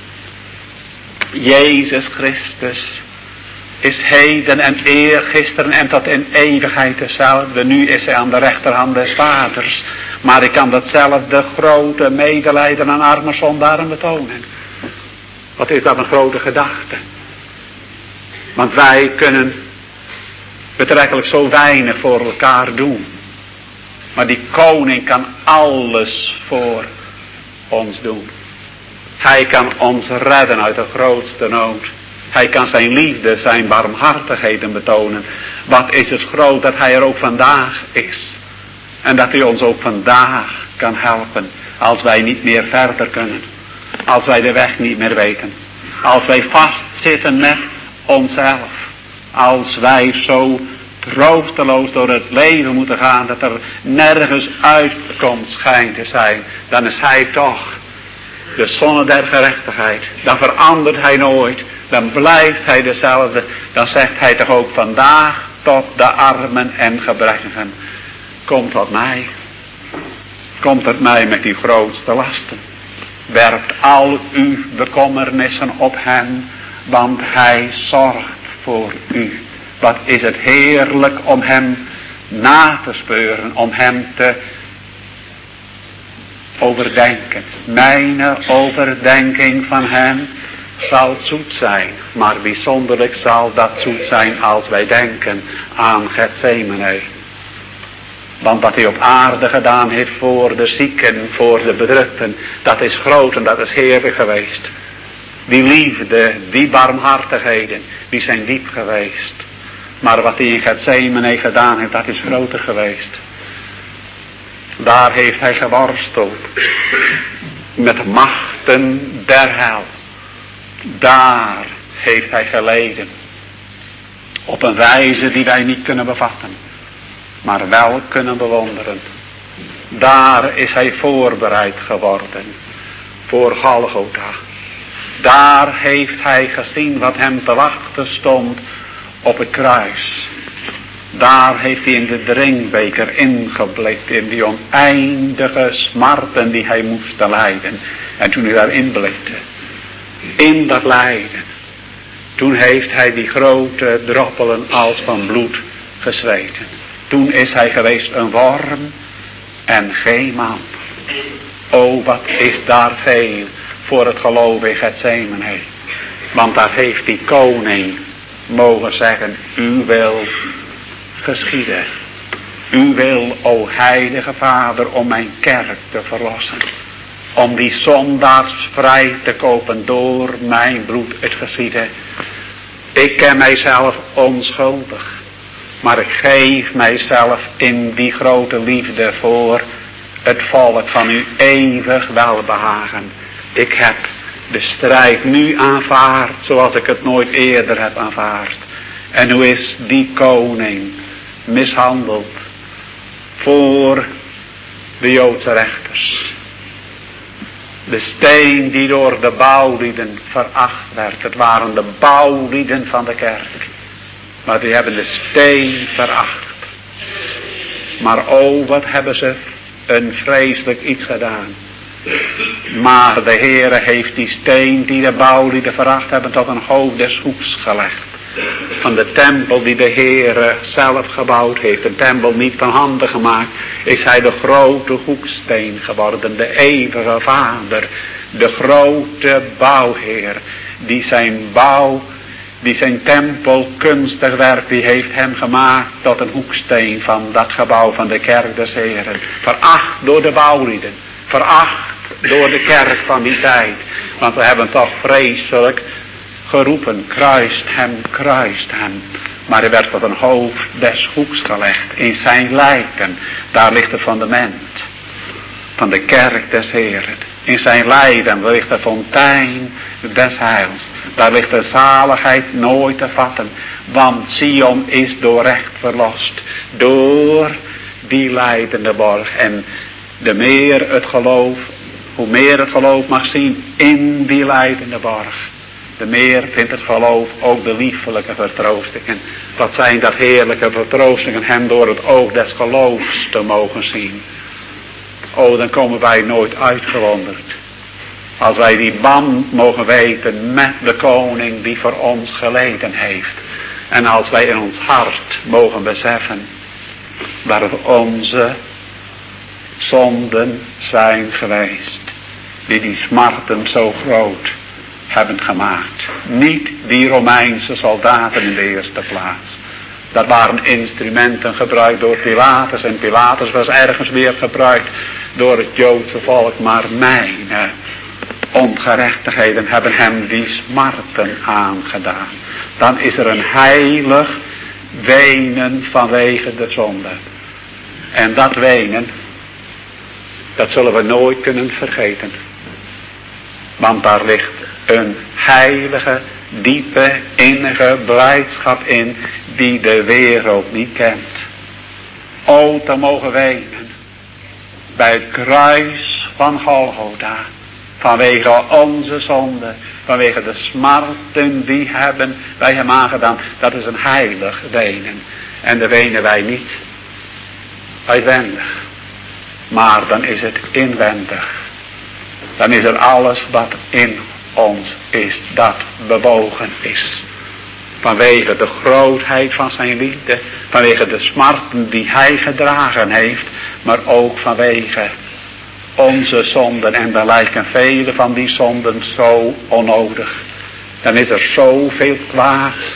Jezus Christus is heden en eergisteren en tot in eeuwigheid dezelfde. Nu is hij aan de rechterhand des Vaders. Maar ik kan datzelfde grote medelijden aan arme zondaren betonen. Wat is dat een grote gedachte. Want wij kunnen betrekkelijk zo weinig voor elkaar doen. Maar die koning kan alles voor ons doen. Hij kan ons redden uit de grootste nood. Hij kan zijn liefde, zijn barmhartigheden betonen. Wat is het groot dat hij er ook vandaag is. En dat hij ons ook vandaag kan helpen. Als wij niet meer verder kunnen. Als wij de weg niet meer weten. Als wij vastzitten met onszelf. Als wij zo troosteloos door het leven moeten gaan, dat er nergens uitkomst schijnt te zijn, dan is hij toch de zonne der gerechtigheid. Dan verandert hij nooit, dan blijft hij dezelfde. Dan zegt hij toch ook vandaag tot de armen en gebrekkigen, kom tot mij. Kom tot mij met die grootste lasten. Werpt al uw bekommernissen op hem, want hij zorgt voor u. Wat is het heerlijk om hem na te speuren, om hem te overdenken. Mijn overdenking van hem zal zoet zijn, maar bijzonderlijk zal dat zoet zijn als wij denken aan Getsemane. Want wat hij op aarde gedaan heeft voor de zieken, voor de bedrukten, dat is groot en dat is heerlijk geweest. Die liefde, die barmhartigheden, die zijn diep geweest. Maar wat hij in Getsemane gedaan heeft, dat is groter geweest. Daar heeft hij geworsteld met machten der hel. Daar heeft hij geleden. Op een wijze die wij niet kunnen bevatten, maar wel kunnen bewonderen. Daar is hij voorbereid geworden voor Golgotha. Daar heeft hij gezien wat hem te wachten stond op het kruis. Daar heeft hij in de drinkbeker ingeblikt in die oneindige smarten die hij moest lijden. En toen hij daarin blikte, in dat lijden, toen heeft hij die grote droppelen als van bloed gezweten. Toen is hij geweest een worm en geen man. O, wat is daar veel voor het geloof in Getsemane. Want daar heeft die koning mogen zeggen, uw wil geschieden. Uw wil, o heilige Vader, om mijn kerk te verlossen. Om die zondaars vrij te kopen door mijn bloed het geschieden. Ik ken mijzelf onschuldig. Maar ik geef mijzelf in die grote liefde voor het volk van uw eeuwig welbehagen. Ik heb de strijd nu aanvaard zoals ik het nooit eerder heb aanvaard. En hoe is die koning mishandeld voor de Joodse rechters. De steen die door de bouwlieden veracht werd. Het waren de bouwlieden van de kerk. Maar die hebben de steen veracht. Maar oh, wat hebben ze een vreselijk iets gedaan. Maar de Heere heeft die steen die de bouwlieden veracht hebben tot een hoofd des hoeks gelegd. Van de tempel die de Heere zelf gebouwd heeft. Een tempel niet van handen gemaakt. Is hij de grote hoeksteen geworden. De eeuwige Vader. De grote bouwheer. Die zijn tempel kunstig werk. Die heeft hem gemaakt tot een hoeksteen van dat gebouw van de kerk des Heeren. Veracht door de bouwlieden. Veracht door de kerk van die tijd. Want we hebben toch vreselijk geroepen, kruist hem. Maar hij werd tot een hoofd des hoeks gelegd. In zijn lijken, daar ligt het fundament van de kerk des Heeren. In zijn lijden, daar ligt de fontein des heils. Daar ligt de zaligheid nooit te vatten. Want Sion is door recht verlost. Door die lijdende borg. En hoe meer het geloof mag zien in die lijdende borg. De meer vindt het geloof ook de liefelijke vertroostingen. Wat zijn dat heerlijke vertroostingen hem door het oog des geloofs te mogen zien. O, dan komen wij nooit uitgewonderd. Als wij die band mogen weten met de koning die voor ons geleden heeft. En als wij in ons hart mogen beseffen dat het onze zonden zijn geweest. Die smarten zo groot hebben gemaakt. Niet die Romeinse soldaten in de eerste plaats. Dat waren instrumenten gebruikt door Pilatus. En Pilatus was ergens weer gebruikt door het Joodse volk. Maar mijn ongerechtigheden hebben hem die smarten aangedaan. Dan is er een heilig wenen vanwege de zonde. En dat wenen, dat zullen we nooit kunnen vergeten. Want daar ligt een heilige, diepe, innige blijdschap in die de wereld niet kent. O, te mogen wenen bij het kruis van Golgotha. Vanwege onze zonde, vanwege de smarten die hebben wij hem aangedaan. Dat is een heilig wenen. En dat wenen wij niet uitwendig. Maar dan is het inwendig. Dan is er alles wat in ons is, dat bewogen is. Vanwege de grootheid van zijn liefde. Vanwege de smarten die hij gedragen heeft. Maar ook vanwege onze zonden. En dan lijken vele van die zonden zo onnodig. Dan is er zoveel kwaads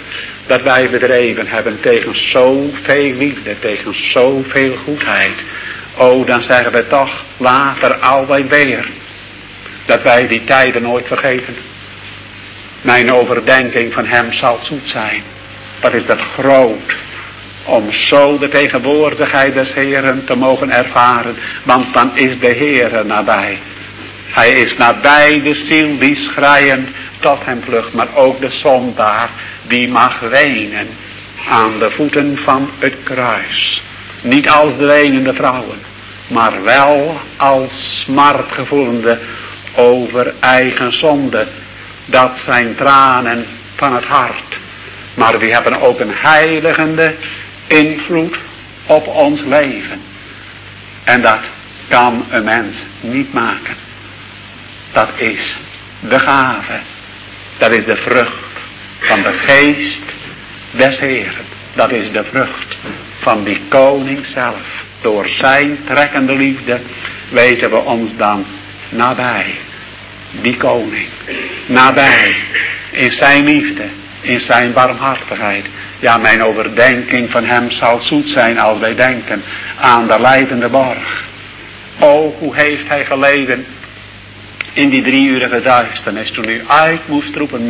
dat wij bedreven hebben tegen zoveel liefde, tegen zoveel goedheid. O, dan zeggen we toch later alweer weer, dat wij die tijden nooit vergeten. Mijn overdenking van hem zal zoet zijn. Wat is dat groot, om zo de tegenwoordigheid des Heeren te mogen ervaren, want dan is de Heere nabij. Hij is nabij de ziel die schreiend tot hem vlucht, maar ook de zondaar die mag wenen aan de voeten van het kruis. Niet als de wenende vrouwen, maar wel als smartgevoelende over eigen zonde. Dat zijn tranen van het hart. Maar die hebben ook een heiligende invloed op ons leven. En dat kan een mens niet maken. Dat is de gave. Dat is de vrucht van de geest des Heeren. Dat is de vrucht van die koning zelf. Door zijn trekkende liefde weten we ons dan nabij. Die koning. Nabij. In zijn liefde. In zijn barmhartigheid. Ja, mijn overdenking van hem zal zoet zijn als wij denken aan de lijdende borg. O, hoe heeft hij geleden in die 3-urige duisternis toen u uit moest roepen,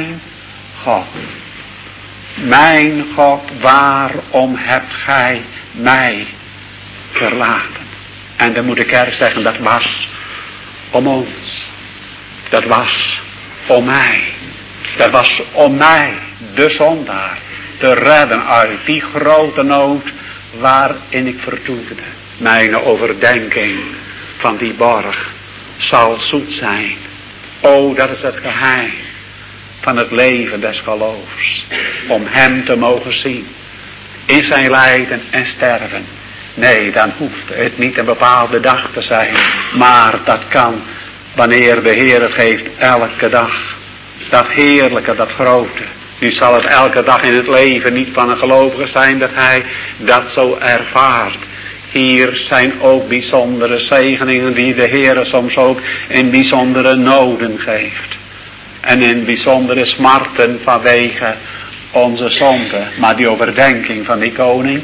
mijn God, waarom hebt gij mij verlaten? En dan moet de kerk zeggen, dat was om ons. Dat was om mij. Dat was om mij, de zondaar, te redden uit die grote nood waarin ik vertoefde. Mijn overdenking van die borg zal zoet zijn. O, dat is het geheim van het leven des geloofs. Om hem te mogen zien. In zijn lijden en sterven. Nee, dan hoeft het niet een bepaalde dag te zijn. Maar dat kan, wanneer de Heer het geeft, elke dag. Dat heerlijke, dat grote. Nu zal het elke dag in het leven niet van een gelovige zijn dat hij dat zo ervaart. Hier zijn ook bijzondere zegeningen die de Heer soms ook in bijzondere noden geeft. En in bijzondere smarten vanwege onze zonde. Maar die overdenking van die koning,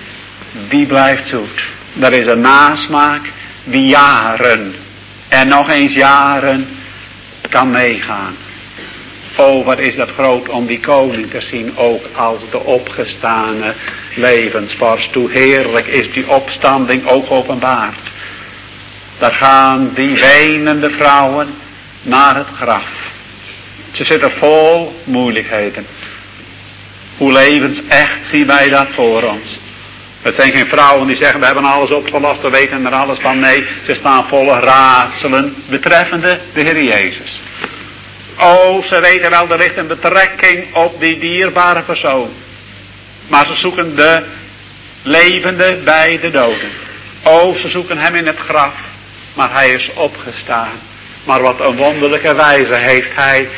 die blijft zoet. Er is een nasmaak die jaren en nog eens jaren kan meegaan. O, wat is dat groot om die koning te zien, ook als de opgestane levensvorst. Hoe heerlijk is die opstanding ook openbaard. Daar gaan die wenende vrouwen naar het graf. Ze zitten vol moeilijkheden. Hoe levensecht zien wij dat voor ons. Het zijn geen vrouwen die zeggen, we hebben alles opgelost, we weten er alles van. Nee, ze staan volle raadselen betreffende de Heer Jezus. O, ze weten wel, er ligt een betrekking op die dierbare persoon. Maar ze zoeken de levende bij de doden. O, ze zoeken hem in het graf. Maar hij is opgestaan. Maar wat een wonderlijke wijze heeft hij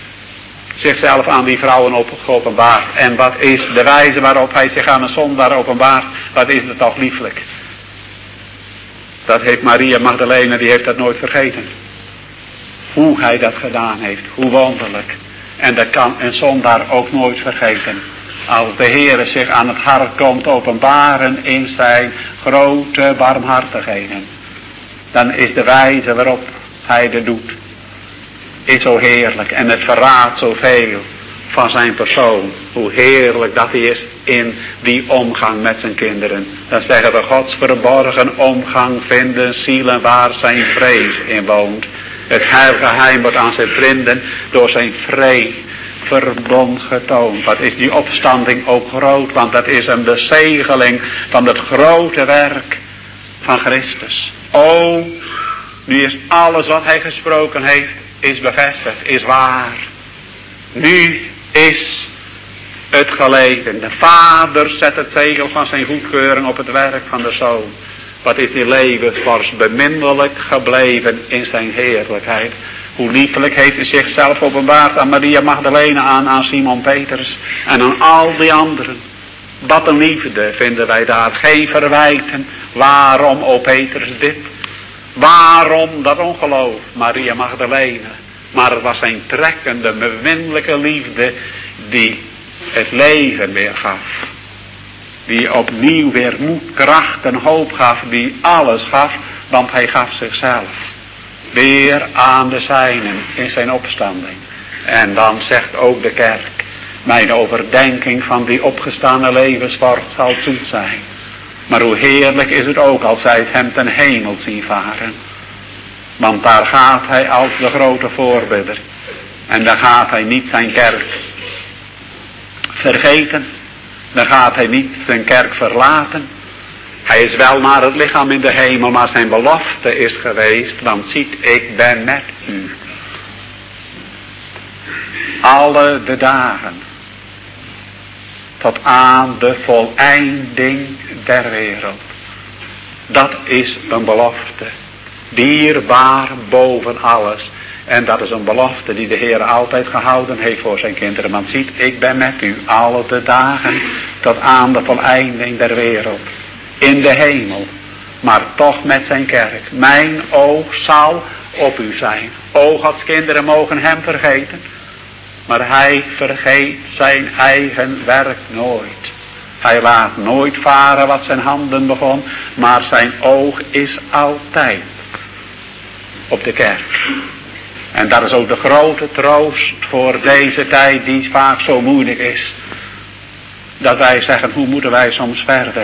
zichzelf aan die vrouwen geopenbaard. En wat is de wijze waarop hij zich aan een zondaar openbaart. Wat is het toch lieflijk. Dat heeft Maria Magdalena, die heeft dat nooit vergeten. Hoe hij dat gedaan heeft. Hoe wonderlijk. En dat kan een zondaar ook nooit vergeten. Als de Heere zich aan het hart komt openbaren in zijn grote barmhartigheden. Dan is de wijze waarop hij dat doet. Is zo heerlijk. En het verraadt zoveel van zijn persoon. Hoe heerlijk dat hij is in die omgang met zijn kinderen. Dan zeggen we Gods verborgen omgang vinden zielen waar zijn vrees in woont. Het heilige geheim wordt aan zijn vrienden door zijn verbond getoond. Wat is die opstanding ook groot, want dat is een bezegeling van het grote werk van Christus. O, nu is alles wat hij gesproken heeft, is bevestigd, is waar. Nu is het geleden. De Vader zet het zegel van zijn goedkeuring op het werk van de Zoon. Wat is die levensvorst beminnelijk gebleven in zijn heerlijkheid. Hoe liefelijk heeft hij zichzelf openbaard aan Maria Magdalena, aan Simon Petrus en aan al die anderen. Wat een liefde vinden wij daar. Geen verwijten. Waarom, o Petrus, dit? Waarom dat ongeloof, Maria Magdalena? Maar het was een trekkende, beminnelijke liefde die het leven weer gaf. Die opnieuw weer moed, kracht en hoop gaf, die alles gaf, want hij gaf zichzelf. Weer aan de zijnen in zijn opstanding. En dan zegt ook de kerk, mijn overdenking van die opgestane levenswort zal zoet zijn. Maar hoe heerlijk is het ook als zij het hem ten hemel zien varen. Want daar gaat hij als de grote voorbidder. En dan gaat hij niet zijn kerk vergeten. Dan gaat hij niet zijn kerk verlaten. Hij is wel naar het lichaam in de hemel, maar zijn belofte is geweest, want ziet, ik ben met u. Alle de dagen. Tot aan de voleinding der wereld. Dat is een belofte. Dierbaar boven alles. En dat is een belofte die de Heer altijd gehouden heeft voor zijn kinderen. Want ziet, ik ben met u alle de dagen tot aan de voleinding der wereld. In de hemel. Maar toch met zijn kerk. Mijn oog zal op u zijn. O, Gods kinderen mogen hem vergeten. Maar hij vergeet zijn eigen werk nooit. Hij laat nooit varen wat zijn handen begon. Maar zijn oog is altijd op de kerk. En dat is ook de grote troost voor deze tijd die vaak zo moeilijk is. Dat wij zeggen, hoe moeten wij soms verder?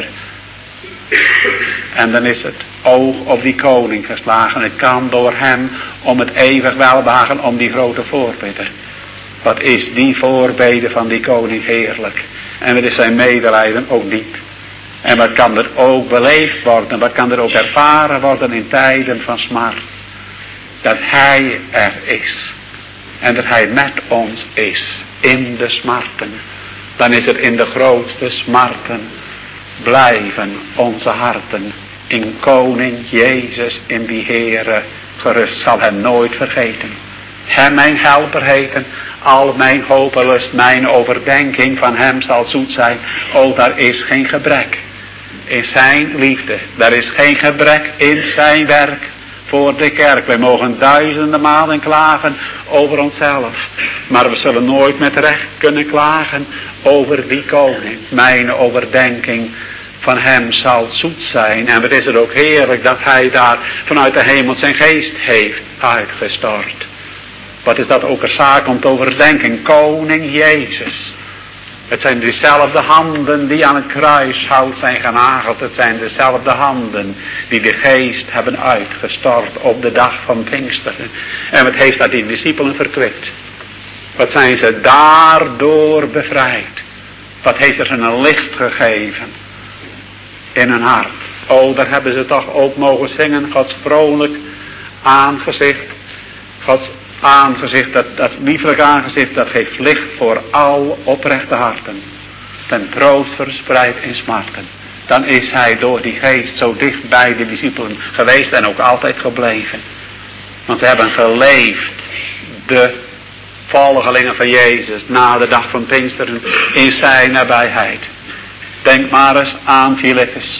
En dan is het oog op die koning geslagen. Het kan door hem om het eeuwig welbehagen, om die grote voorbidder. Wat is die voorbede van die koning heerlijk. En wat is zijn medelijden ook diep. En wat kan er ook beleefd worden. Wat kan er ook ervaren worden in tijden van smart. Dat hij er is. En dat hij met ons is. In de smarten. Dan is het in de grootste smarten. Blijven onze harten. In koning Jezus, in die Heere gerust. Zal hem nooit vergeten. Hem mijn helper heten. Al mijn hopelust, mijn overdenking van hem zal zoet zijn. O, daar is geen gebrek in zijn liefde. Daar is geen gebrek in zijn werk voor de kerk. Wij mogen duizenden malen klagen over onszelf. Maar we zullen nooit met recht kunnen klagen over die koning. Mijn overdenking van hem zal zoet zijn. En wat is het ook heerlijk dat hij daar vanuit de hemel zijn geest heeft uitgestort. Wat is dat ook een zaak om te overdenken? Koning Jezus. Het zijn dezelfde handen die aan het kruishout zijn genageld. Het zijn dezelfde handen die de geest hebben uitgestort op de dag van Pinksteren. En wat heeft dat die discipelen verkwikt? Wat zijn ze daardoor bevrijd? Wat heeft er een licht gegeven in hun hart? O, daar hebben ze toch ook mogen zingen. Gods vrolijk aangezicht. Gods aangezicht, dat lieflijk aangezicht, dat geeft licht voor al oprechte harten. Ten troost verspreid in smarten. Dan is hij door die geest zo dicht bij de discipelen geweest en ook altijd gebleven. Want ze hebben geleefd, de volgelingen van Jezus, na de dag van Pinksteren, in zijn nabijheid. Denk maar eens aan Filippus.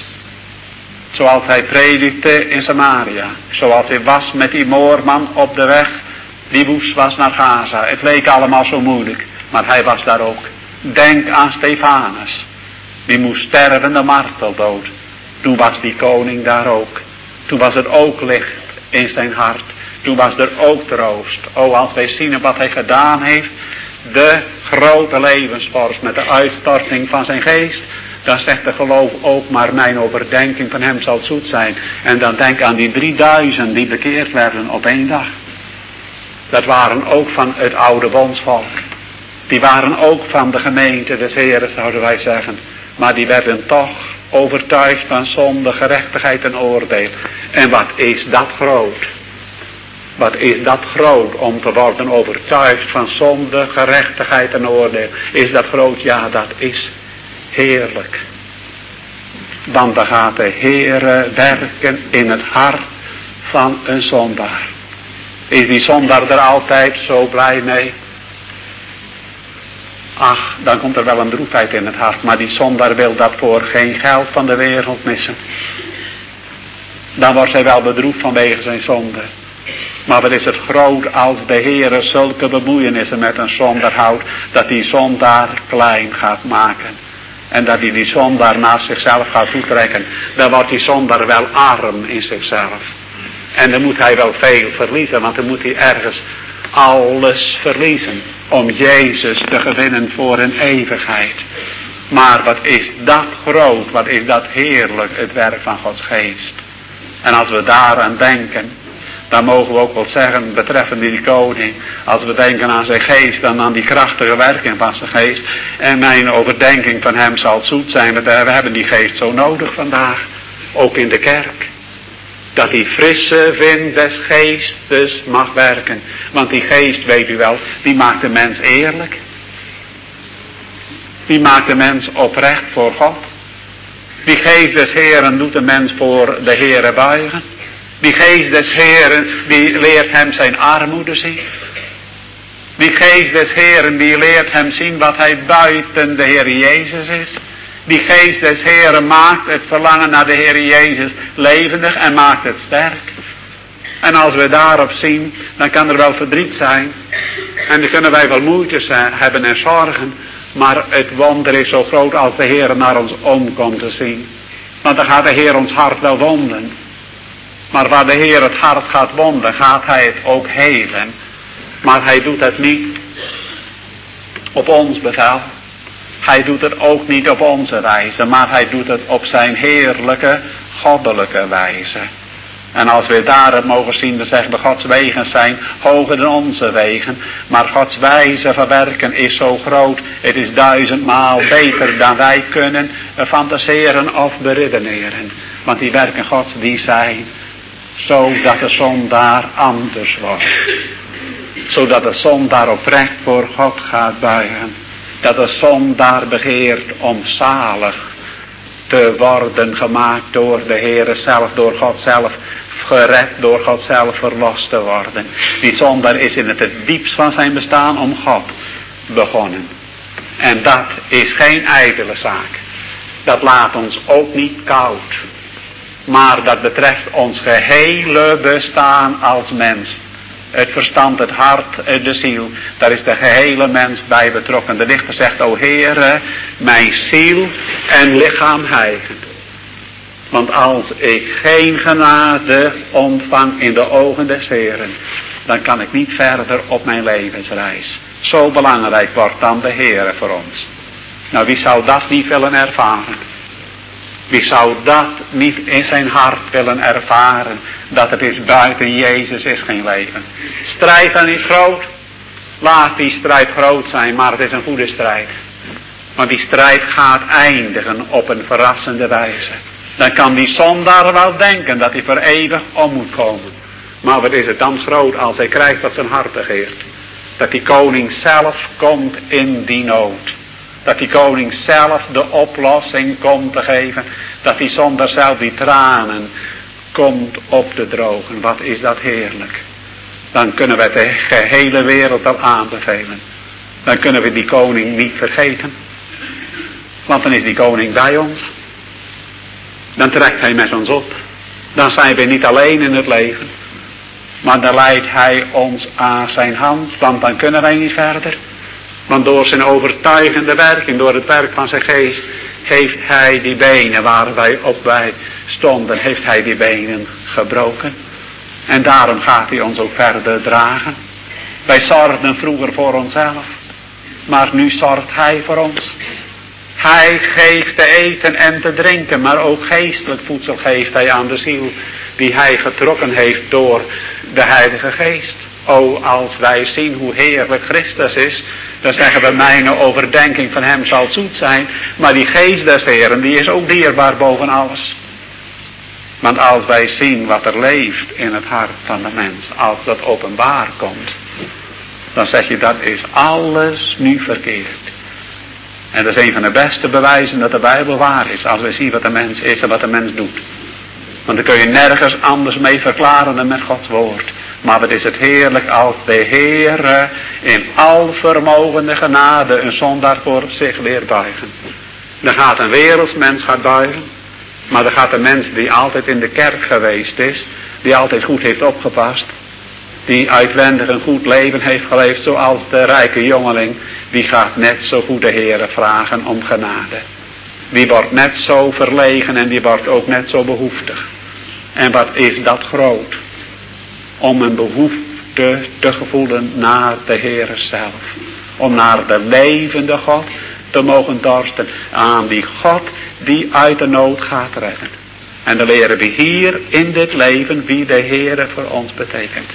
Zoals hij predikte in Samaria. Zoals hij was met die moorman op de weg die woest was naar Gaza. Het leek allemaal zo moeilijk, maar hij was daar ook. Denk aan Stefanus. Die moest sterven de marteldood. Toen was die koning daar ook. Toen was er ook licht in zijn hart. Toen was er ook troost. O, als wij zien wat hij gedaan heeft. De grote levensvorst met de uitstorting van zijn geest. Dan zegt de geloof ook, maar mijn overdenking van hem zal zoet zijn. En dan denk aan die 3000 die bekeerd werden op één dag. Dat waren ook van het oude bondsvolk. Die waren ook van de gemeente des Heeren, zouden wij zeggen. Maar die werden toch overtuigd van zonde, gerechtigheid en oordeel. En wat is dat groot? Wat is dat groot om te worden overtuigd van zonde, gerechtigheid en oordeel? Is dat groot? Ja, dat is heerlijk. Want dan gaat de Heere werken in het hart van een zondaar. Is die zondaar er altijd zo blij mee? Ach, dan komt er wel een droefheid in het hart. Maar die zondaar wil dat voor geen geld van de wereld missen. Dan wordt hij wel bedroefd vanwege zijn zonde. Maar wat is het groot als de Heere zulke bemoeienissen met een zondaar houdt, dat die zondaar klein gaat maken. En dat hij die zondaar naast zichzelf gaat toetrekken. Dan wordt die zondaar wel arm in zichzelf. En dan moet hij wel veel verliezen, want dan moet hij ergens alles verliezen. Om Jezus te gewinnen voor een eeuwigheid. Maar wat is dat groot, wat is dat heerlijk, het werk van Gods geest. En als we daaraan denken, dan mogen we ook wel zeggen, betreffende die koning, als we denken aan zijn geest, dan aan die krachtige werking van zijn geest. En mijn overdenking van hem zal zoet zijn, want we hebben die geest zo nodig vandaag, ook in de kerk. Dat die frisse wind des geestes mag werken. Want die geest, weet u wel, die maakt de mens eerlijk. Die maakt de mens oprecht voor God. Die geest des Heeren doet de mens voor de Heere buigen. Die geest des Heeren, die leert hem zijn armoede zien. Die geest des Heeren, die leert hem zien wat hij buiten de Heer Jezus is. Die geest des Heeren maakt het verlangen naar de Heer Jezus levendig en maakt het sterk. En als we daarop zien, dan kan er wel verdriet zijn. En dan kunnen wij wel moeite hebben en zorgen. Maar het wonder is zo groot als de Heer naar ons omkomt te zien. Want dan gaat de Heer ons hart wel wonden. Maar waar de Heer het hart gaat wonden, gaat Hij het ook helen. Maar Hij doet het niet op ons bevel. Hij doet het ook niet op onze wijze, maar Hij doet het op zijn heerlijke, goddelijke wijze. En als we daarop mogen zien, dan zeggen we, Gods wegen zijn hoger dan onze wegen. Maar Gods wijze van werken is zo groot, het is 1000-maal beter dan wij kunnen fantaseren of beredeneren. Want die werken Gods, die zijn zodat de zondaar anders wordt. Zodat de zondaar oprecht voor God gaat buigen. Dat de zondaar begeert om zalig te worden gemaakt door de Heere zelf, door God zelf, gered door God zelf, verlost te worden. Die zondaar is in het diepst van zijn bestaan om God begonnen. En dat is geen ijdele zaak. Dat laat ons ook niet koud. Maar dat betreft ons gehele bestaan als mens. Het verstand, het hart, de ziel. Daar is de gehele mens bij betrokken. De dichter zegt, o Heere, mijn ziel en lichaam heigen. Want als ik geen genade ontvang in de ogen des Heeren, dan kan ik niet verder op mijn levensreis. Zo belangrijk wordt dan de Heere voor ons. Nou, wie zou dat niet willen ervaren? Wie zou dat niet in zijn hart willen ervaren? Dat het is buiten Jezus is geen leven. Strijd dan niet groot? Laat die strijd groot zijn, maar het is een goede strijd. Want die strijd gaat eindigen op een verrassende wijze. Dan kan die zondaar wel denken dat hij voor eeuwig om moet komen. Maar wat is het dan groot als hij krijgt wat zijn hart begeert? Dat die koning zelf komt in die nood. Dat die koning zelf de oplossing komt te geven. Dat die zondaar zelf die tranen komt op te drogen. Wat is dat heerlijk. Dan kunnen we de gehele wereld al aanbevelen. Dan kunnen we die koning niet vergeten. Want dan is die koning bij ons. Dan trekt hij met ons op. Dan zijn we niet alleen in het leven. Maar dan leidt hij ons aan zijn hand. Want dan kunnen wij niet verder. Want door zijn overtuigende werking, door het werk van zijn geest, heeft hij die benen waar wij op bij stonden, heeft hij die benen gebroken. En daarom gaat hij ons ook verder dragen. Wij zorgden vroeger voor onszelf, maar nu zorgt hij voor ons. Hij geeft te eten en te drinken, maar ook geestelijk voedsel geeft hij aan de ziel, die hij getrokken heeft door de Heilige Geest. O, als wij zien hoe heerlijk Christus is, dan zeggen we, mijn overdenking van hem zal zoet zijn, maar die geest des Heeren, die is ook dierbaar boven alles. Want als wij zien wat er leeft in het hart van de mens, als dat openbaar komt, dan zeg je, dat is alles nu verkeerd. En dat is een van de beste bewijzen dat de Bijbel waar is, als we zien wat de mens is en wat de mens doet. Want dan kun je nergens anders mee verklaren dan met Gods woord. Maar wat is het heerlijk als de Heere in alvermogende genade een zondaar voor zich leert buigen. Dan gaat een wereldsmens buigen. Maar dan gaat de mens die altijd in de kerk geweest is, die altijd goed heeft opgepast, die uitwendig een goed leven heeft geleefd zoals de rijke jongeling, die gaat net zo goed de Heere vragen om genade. Die wordt net zo verlegen en die wordt ook net zo behoeftig. En wat is dat groot? Om een behoefte te gevoelen naar de Heere zelf. Om naar de levende God te mogen dorsten. Aan die God die uit de nood gaat redden. En dan leren we hier in dit leven wie de Heere voor ons betekent.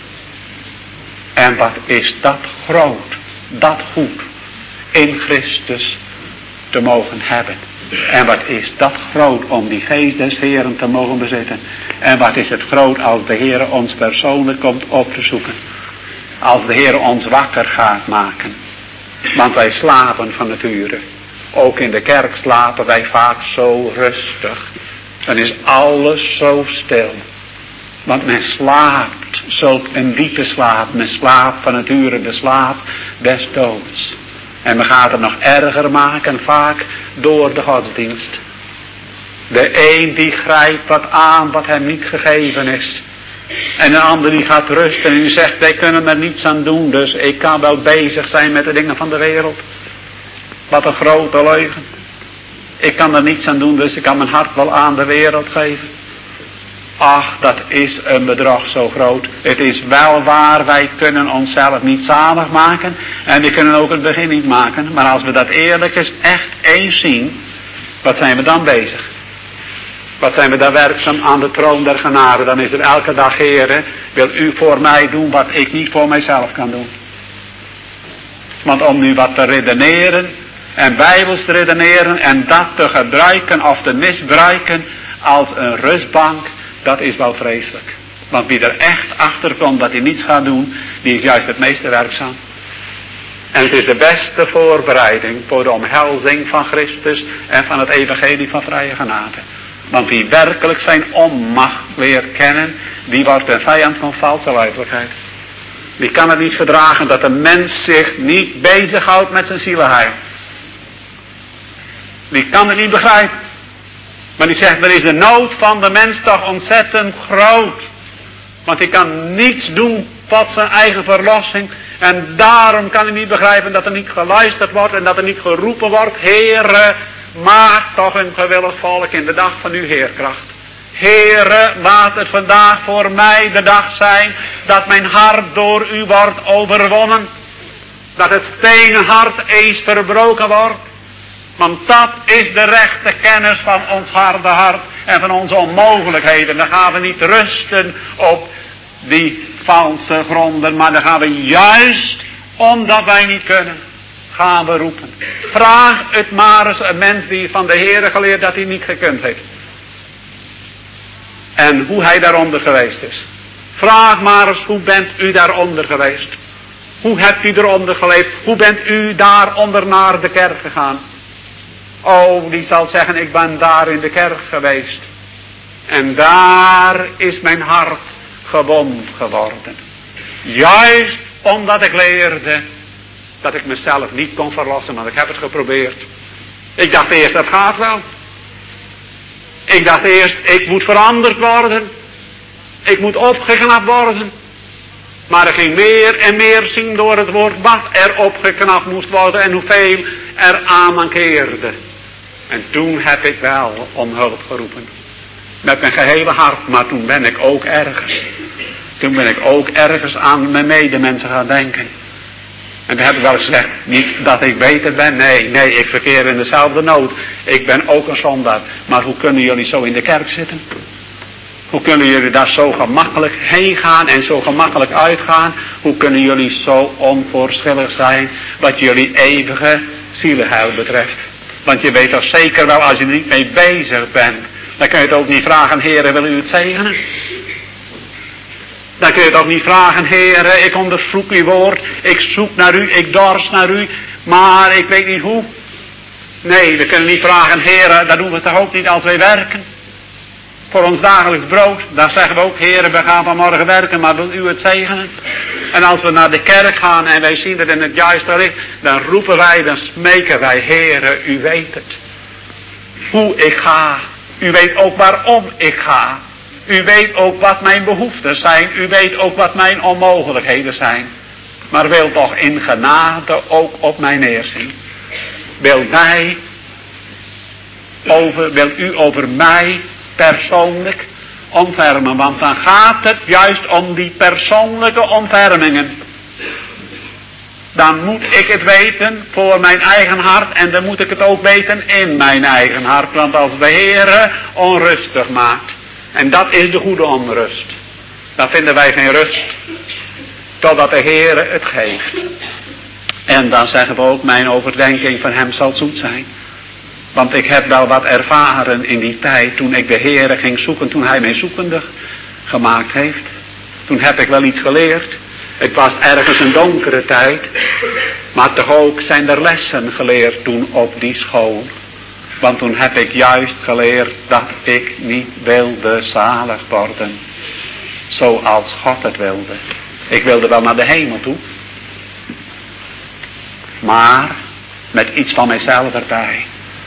En wat is dat groot, dat goed in Christus te mogen hebben. En wat is dat groot om die geest des Heeren te mogen bezitten. En wat is het groot als de Heere ons persoonlijk komt op te zoeken. Als de Heere ons wakker gaat maken. Want wij slapen van nature. Ook in de kerk slapen wij vaak zo rustig. Dan is alles zo stil. Want men slaapt zulk een diepe slaap. Men slaapt van nature de slaap des doods. En men gaat het nog erger maken vaak door de godsdienst. De een die grijpt wat aan wat hem niet gegeven is. En de ander die gaat rusten en die zegt, wij kunnen er niets aan doen. Dus ik kan wel bezig zijn met de dingen van de wereld. Wat een grote leugen. Ik kan er niets aan doen, dus ik kan mijn hart wel aan de wereld geven. Ach, dat is een bedrog zo groot. Het is wel waar, wij kunnen onszelf niet zalig maken. En we kunnen ook het begin niet maken. Maar als we dat eerlijk eens echt eens zien, wat zijn we dan bezig? Wat zijn we daar werkzaam aan de troon der genade? Dan is het elke dag, Heere, wil u voor mij doen wat ik niet voor mijzelf kan doen. Want om nu wat te redeneren en bijbels te redeneren en dat te gebruiken of te misbruiken als een rustbank, dat is wel vreselijk. Want wie er echt achter komt dat hij niets gaat doen, die is juist het meeste werkzaam. En het is de beste voorbereiding voor de omhelzing van Christus en van het evangelie van vrije genade. Want wie werkelijk zijn onmacht leert kennen, die wordt een vijand van valse uiterlijkheid. Die kan het niet verdragen dat een mens zich niet bezighoudt met zijn zielenheil. Die kan het niet begrijpen. Maar die zegt, er is de nood van de mens toch ontzettend groot. Want hij kan niets doen tot zijn eigen verlossing. En daarom kan hij niet begrijpen dat er niet geluisterd wordt en dat er niet geroepen wordt. Heere, maak toch een gewillig volk in de dag van uw heerkracht. Heere, laat het vandaag voor mij de dag zijn dat mijn hart door u wordt overwonnen. Dat het stenen hart eens verbroken wordt. Want dat is de rechte kennis van ons harde hart en van onze onmogelijkheden. Dan gaan we niet rusten op die valse gronden, maar dan gaan we juist, omdat wij niet kunnen, gaan we roepen. Vraag het maar eens een mens die van de Heere geleerd dat hij niet gekund heeft. En hoe hij daaronder geweest is. Vraag maar eens, hoe bent u daaronder geweest? Hoe hebt u eronder geleefd? Hoe bent u daaronder naar de kerk gegaan? Oh, die zal zeggen, ik ben daar in de kerk geweest. En daar is mijn hart gewond geworden. Juist omdat ik leerde dat ik mezelf niet kon verlossen, maar ik heb het geprobeerd. Ik dacht eerst, dat gaat wel. Ik dacht eerst, ik moet veranderd worden. Ik moet opgeknapt worden. Maar ik ging meer en meer zien door het woord wat er opgeknapt moest worden en hoeveel er aan mankeerde. En toen heb ik wel om hulp geroepen. Met mijn gehele hart, maar toen ben ik ook ergens. Toen ben ik ook ergens aan mijn medemensen gaan denken. En toen heb ik wel eens gezegd, niet dat ik beter ben, nee, ik verkeer in dezelfde nood. Ik ben ook een zondaar. Maar hoe kunnen jullie zo in de kerk zitten? Hoe kunnen jullie daar zo gemakkelijk heen gaan en zo gemakkelijk uitgaan? Hoe kunnen jullie zo onvoorschillig zijn wat jullie eeuwige zielenheil betreft? Want je weet toch zeker wel, als je er niet mee bezig bent, dan kun je het ook niet vragen, Heere, wil u het zegenen? Dan kun je het ook niet vragen, Heere, ik onderzoek uw woord, ik zoek naar u, ik dorst naar u, maar ik weet niet hoe. Nee, we kunnen niet vragen, Heere, dat doen we toch ook niet als wij werken. Voor ons dagelijks brood, daar zeggen we ook, Heere, we gaan vanmorgen werken, maar wil u het zegenen? En als we naar de kerk gaan en wij zien het in het juiste licht, dan roepen wij, dan smeken wij, Heere, u weet het. Hoe ik ga. U weet ook waarom ik ga. U weet ook wat mijn behoeften zijn. U weet ook wat mijn onmogelijkheden zijn. Maar wil toch in genade ook op mij neerzien. Wil u over mij persoonlijk ontfermen. Want dan gaat het juist om die persoonlijke ontfermingen. Dan moet ik het weten voor mijn eigen hart. En dan moet ik het ook weten in mijn eigen hart. Want als de Heere onrustig maakt. En dat is de goede onrust. Dan vinden wij geen rust. Totdat de Heere het geeft. En dan zeggen we ook, mijn overdenking van hem zal zoet zijn. Want ik heb wel wat ervaren in die tijd. Toen ik de Heere ging zoeken. Toen hij mij zoekende gemaakt heeft. Toen heb ik wel iets geleerd. Het was ergens een donkere tijd. Maar toch ook zijn er lessen geleerd toen op die school. Want toen heb ik juist geleerd dat ik niet wilde zalig worden. Zoals God het wilde. Ik wilde wel naar de hemel toe. Maar met iets van mijzelf erbij.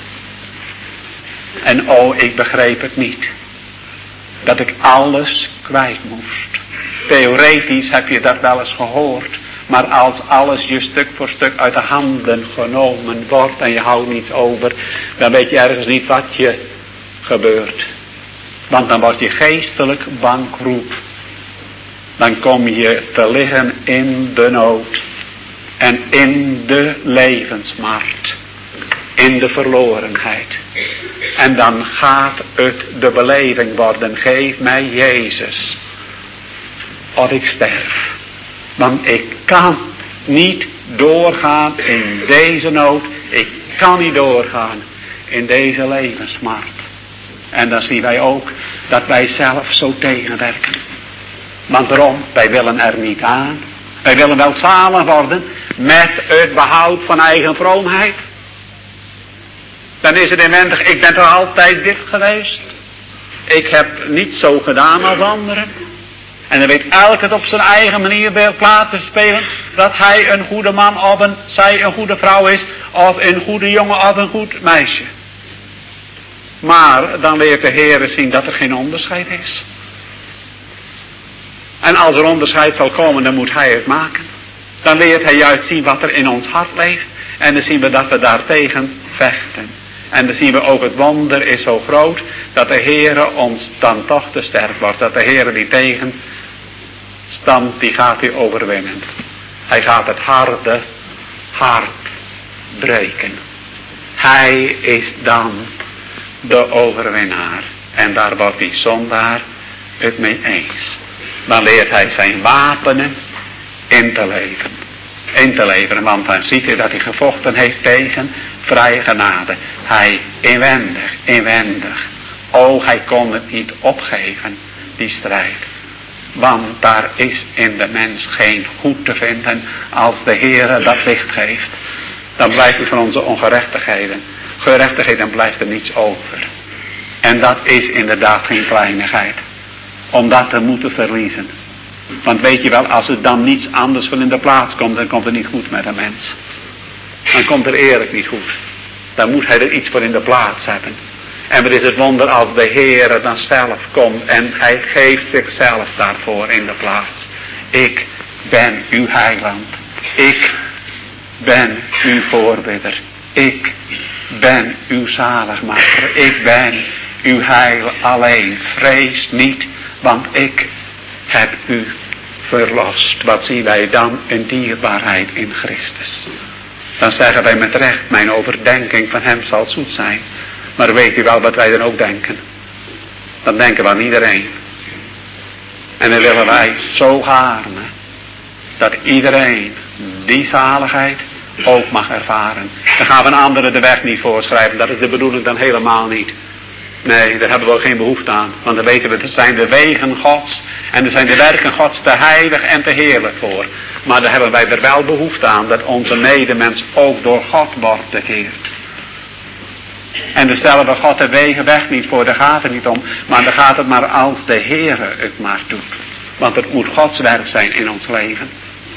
En ik begreep het niet. Dat ik alles kwijt moest. Theoretisch heb je dat wel eens gehoord. Maar als alles je stuk voor stuk uit de handen genomen wordt en je houdt niets over, dan weet je ergens niet wat je gebeurt. Want dan word je geestelijk bankroet. Dan kom je te liggen in de nood. En in de levensmarkt. In de verlorenheid. En dan gaat het de beleving worden. Geef mij Jezus. Of ik sterf. Want ik kan niet doorgaan in deze nood. Ik kan niet doorgaan in deze levensmarkt. En dan zien wij ook dat wij zelf zo tegenwerken. Want waarom? Wij willen er niet aan. Wij willen wel zalig worden met het behoud van eigen vroomheid. Dan is het inwendig, ik ben toch altijd dit geweest. Ik heb niet zo gedaan als anderen. En dan weet elk het op zijn eigen manier plaat te spelen. Dat hij een goede man of zij een goede vrouw is. Of een goede jongen of een goed meisje. Maar dan leert de Heer zien dat er geen onderscheid is. En als er onderscheid zal komen, dan moet hij het maken. Dan leert hij juist zien wat er in ons hart leeft. En dan zien we dat we daartegen vechten. En dan zien we ook het wonder is zo groot. Dat de Heere ons dan toch te sterk wordt. Dat de Heere die tegenstand, die gaat hij overwinnen. Hij gaat het harde hart breken. Hij is dan de overwinnaar. En daar wordt die zondaar het mee eens. Dan leert hij zijn wapenen in te leveren. Want dan ziet hij dat hij gevochten heeft tegen vrije genade. Hij inwendig. Hij kon het niet opgeven, die strijd. Want daar is in de mens geen goed te vinden als de Heere dat licht geeft. Dan blijft er van onze ongerechtigheden. Gerechtigheden blijft er niets over. En dat is inderdaad geen kleinigheid. Om dat te moeten verliezen. Want weet je wel, als er dan niets anders van in de plaats komt, dan komt het niet goed met een mens. Dan komt er eerlijk niet goed. Dan moet hij er iets voor in de plaats hebben. En wat is het wonder als de Heere dan zelf komt en hij geeft zichzelf daarvoor in de plaats. Ik ben uw heiland. Ik ben uw voorbidder. Ik ben uw zaligmaker. Ik ben uw heil alleen. Vrees niet, want ik heb u verlost. Wat zien wij dan? Een dierbaarheid in Christus. Dan zeggen wij met recht, mijn overdenking van hem zal zoet zijn. Maar weet u wel wat wij dan ook denken? Dan denken we aan iedereen. En dan willen wij zo gaarne dat iedereen die zaligheid ook mag ervaren. Dan gaan we een andere de weg niet voorschrijven. Dat is de bedoeling dan helemaal niet. Nee, daar hebben we ook geen behoefte aan. Want dan weten we, dat zijn de wegen Gods. En er zijn de werken Gods te heilig en te heerlijk voor. Maar daar hebben wij er wel behoefte aan. Dat onze medemens ook door God wordt bekeerd. En dezelfde God de wegen weg niet voor. Daar gaat het niet om. Maar daar gaat het maar als de Heere het maar doet. Want het moet Gods werk zijn in ons leven.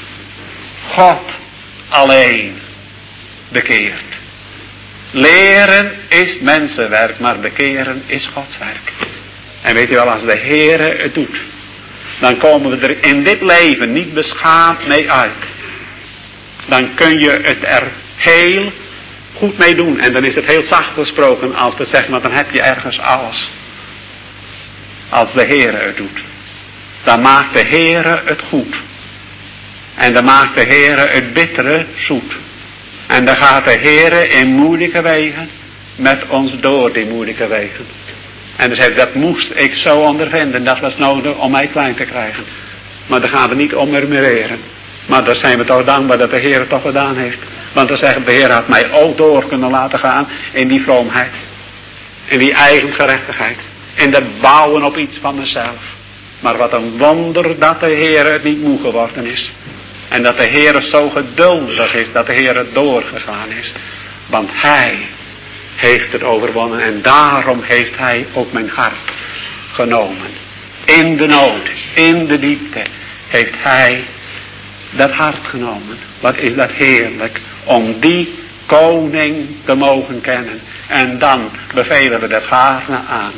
God alleen bekeert. Leren is mensenwerk, maar bekeren is Gods werk. En weet u wel, als de Heere het doet, dan komen we er in dit leven niet beschaamd mee uit. Dan kun je het er heel goed mee doen. En dan is het heel zacht gesproken als te zeggen, want dan heb je ergens alles. Als de Heere het doet. Dan maakt de Heere het goed. En dan maakt de Heere het bittere zoet. En dan gaat de Heere in moeilijke wegen met ons door die moeilijke wegen. En dan zei dat moest ik zo ondervinden. Dat was nodig om mij klein te krijgen. Maar dan gaan we niet om murmureren. Maar dan zijn we toch dankbaar dat de Heer het toch gedaan heeft. Want dan zeggen de Heer had mij ook door kunnen laten gaan in die vroomheid. In die eigen gerechtigheid. In dat bouwen op iets van mezelf. Maar wat een wonder dat de Heer het niet moe geworden is. En dat de Heer zo geduldig is dat de Heer het doorgegaan is. Want Hij heeft het overwonnen en daarom heeft Hij ook mijn hart genomen. In de nood, in de diepte heeft Hij dat hart genomen. Wat is dat heerlijk om die koning te mogen kennen. En dan bevelen we dat gaarne aan.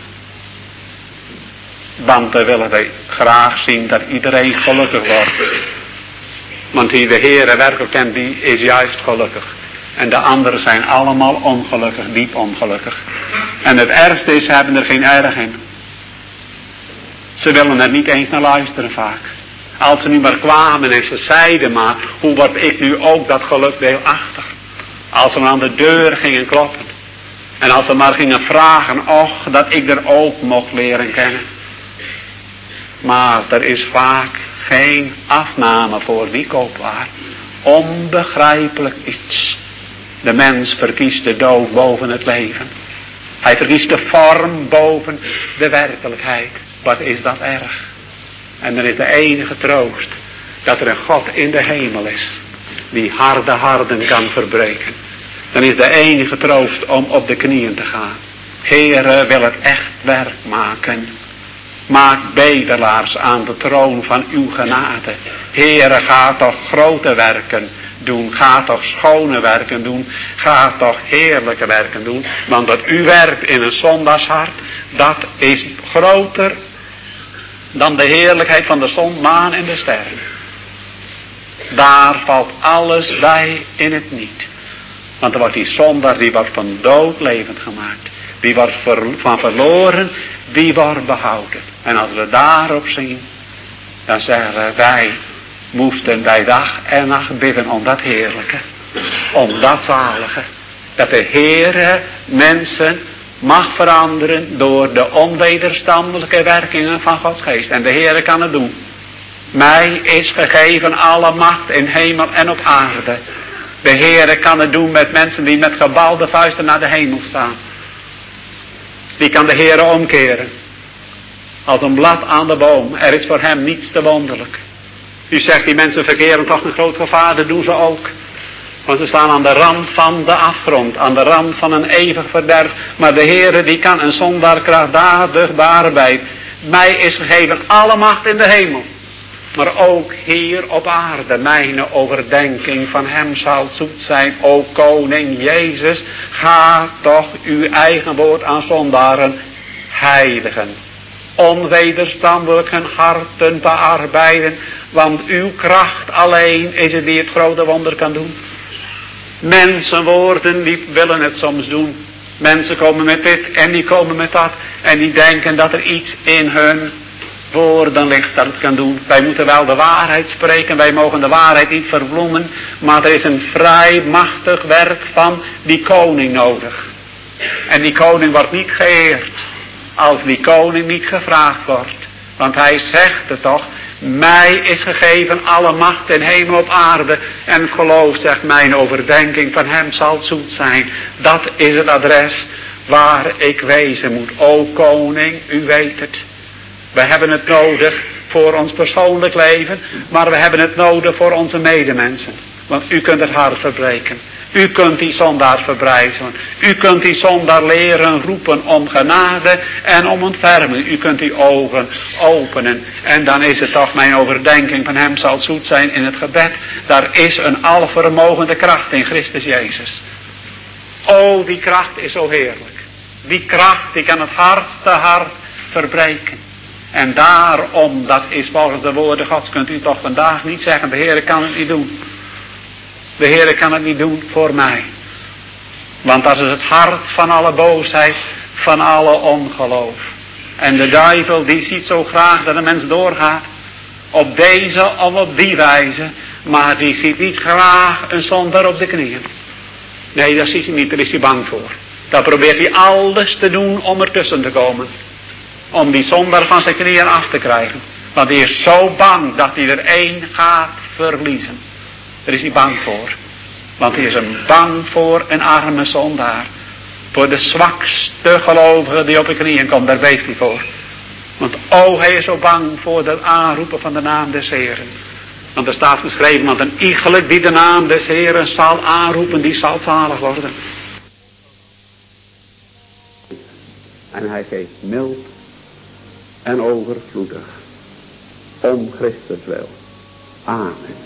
Want dan willen we graag zien dat iedereen gelukkig wordt. Want die de Heere werkelijk kent, die is juist gelukkig. En de anderen zijn allemaal ongelukkig, diep ongelukkig. En het ergste is, ze hebben er geen erg in. Ze willen er niet eens naar luisteren vaak. Als ze nu maar kwamen en ze zeiden maar, hoe word ik nu ook dat geluk deelachtig? Als ze maar aan de deur gingen kloppen. En als ze maar gingen vragen, och, dat ik er ook mocht leren kennen. Maar er is vaak geen afname voor die koopwaar. Onbegrijpelijk iets. De mens verkiest de dood boven het leven. Hij verkiest de vorm boven de werkelijkheid. Wat is dat erg? En dan is de enige troost dat er een God in de hemel is. Die harde harden kan verbreken. Dan is de enige troost om op de knieën te gaan. Heere wil het echt werk maken. Maak bedelaars aan de troon van uw genade. Heere, ga toch grote werken doen. Ga toch schone werken doen. Ga toch heerlijke werken doen. Want wat u werkt in een zondagshart, dat is groter dan de heerlijkheid van de zon, maan en de sterren. Daar valt alles bij in het niet. Want dan wordt die zondaar, die wordt van dood levend gemaakt. Die wordt van verloren, die wordt behouden. En als we daarop zien, dan zeggen wij, moesten wij dag en nacht bidden om dat heerlijke. Om dat zalige. Dat de Heere mensen mag veranderen door de onwederstandelijke werkingen van Gods geest. En de Heere kan het doen. Mij is gegeven alle macht in hemel en op aarde. De Heere kan het doen met mensen die met gebalde vuisten naar de hemel staan. Die kan de Heere omkeren. Als een blad aan de boom. Er is voor hem niets te wonderlijk. U zegt die mensen verkeren toch een groot gevaar. Dat doen ze ook. Want ze staan aan de rand van de afgrond. Aan de rand van een eeuwig verderf. Maar de Heere die kan een zondaar krachtdadig bearbeiden. Mij is gegeven alle macht in de hemel. Maar ook hier op aarde. Mijn overdenking van hem zal zoet zijn. O koning Jezus. Ga toch uw eigen woord aan zondaren heiligen. Onwederstandelijk hun harten bearbeiden. Want uw kracht alleen is het die het grote wonder kan doen. Mensenwoorden die willen het soms doen. Mensen komen met dit en die komen met dat. En die denken dat er iets in hun woorden ligt dat het kan doen. Wij moeten wel de waarheid spreken. Wij mogen de waarheid niet verbloemen. Maar er is een vrij machtig werk van die koning nodig. En die koning wordt niet geëerd als die koning niet gevraagd wordt. Want hij zegt het toch. Mij is gegeven alle macht in hemel op aarde. En geloof, zegt mijn overdenking, van hem zal zoet zijn. Dat is het adres waar ik wezen moet. O koning, u weet het. We hebben het nodig voor ons persoonlijk leven. Maar we hebben het nodig voor onze medemensen. Want u kunt het hart verbreken. U kunt die zondaar verbrijzelen. U kunt die zondaar leren roepen om genade en om ontferming. U kunt die ogen openen. En dan is het toch mijn overdenking van hem zal zoet zijn in het gebed. Daar is een alvermogende kracht in Christus Jezus. O, die kracht is zo heerlijk. Die kracht die kan het hardste hart verbreken. En daarom, dat is volgens de woorden Gods, kunt u toch vandaag niet zeggen, de Heere kan het niet doen. De Heere kan het niet doen voor mij. Want dat is het hart van alle boosheid, van alle ongeloof. En de duivel die ziet zo graag dat een mens doorgaat. Op deze of op die wijze. Maar die ziet niet graag een zondaar op de knieën. Nee, dat ziet hij niet, daar is hij bang voor. Dan probeert hij alles te doen om ertussen te komen. Om die zondaar van zijn knieën af te krijgen. Want hij is zo bang dat hij er één gaat verliezen. Daar is hij bang voor. Want hij is een bang voor een arme zondaar. Voor de zwakste gelovige die op de knieën komt, daar beeft hij voor. Want hij is zo bang voor het aanroepen van de naam des Heeren. Want er staat geschreven, want een iegelijk die de naam des Heeren zal aanroepen, die zal zalig worden. En hij geeft mild en overvloedig. Om Christus wil. Amen.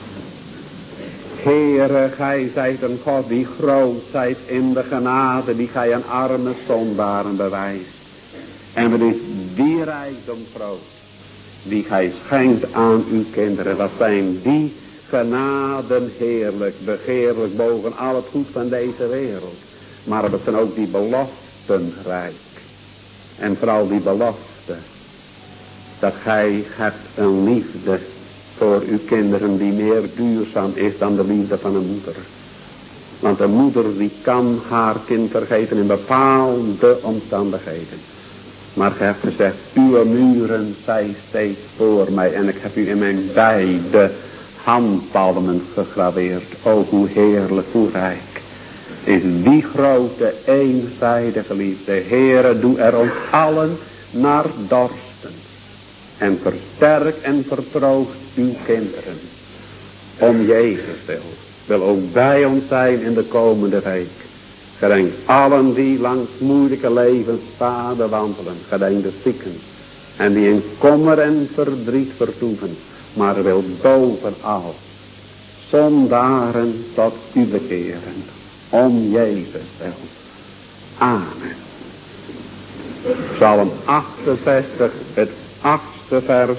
Heere, gij zijt een God die groot zijt in de genade die gij aan arme zondaren bewijst. En het is die rijkdom groot die gij schenkt aan uw kinderen. Dat zijn die genaden heerlijk, begeerlijk boven al het goed van deze wereld. Maar het zijn ook die beloften rijk. En vooral die belofte dat gij hebt een liefde voor uw kinderen die meer duurzaam is dan de liefde van een moeder. Want een moeder die kan haar kind vergeten in bepaalde omstandigheden. Maar gij hebt gezegd, uw muren zijn steeds voor mij en ik heb u in mijn beide handpalmen gegraveerd. O, hoe heerlijk, hoe rijk is die grote eenzijdige liefde. Heere, doe er ons allen naar dorsten. En versterk en vertroost uw kinderen. Om Jezus wil ook bij ons zijn in de komende week. Gedenk allen die langs moeilijke levenspaden wandelen. Gedenk de zieken. En die in kommer en verdriet vertoeven. Maar wil bovenal zondaren tot u bekeren. Om Jezus wil. Amen. Psalm 68, het 8e vers.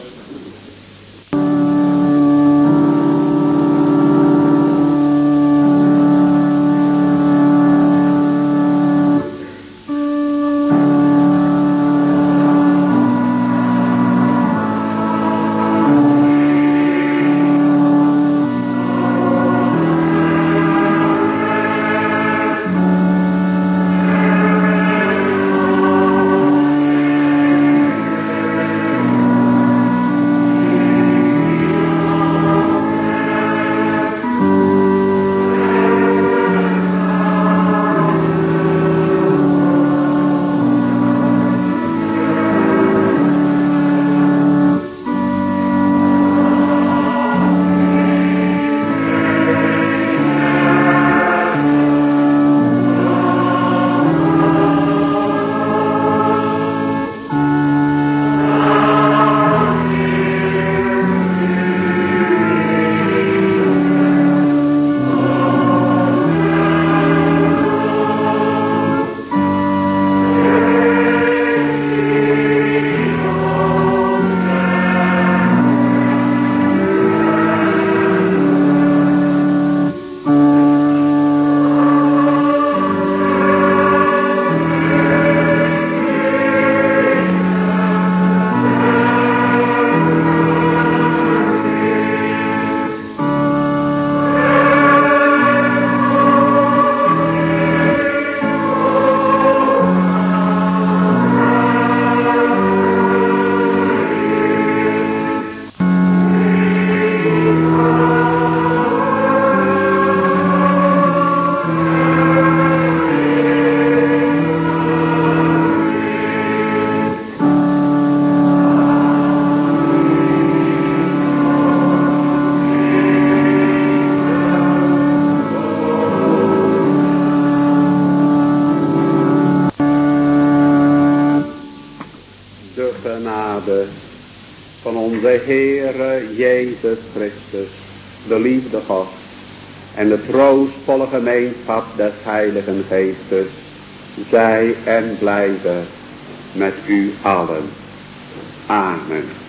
De Heere Jezus Christus, de liefde God en de troostvolle gemeenschap des Heiligen Geestes, zij en blijven met u allen. Amen.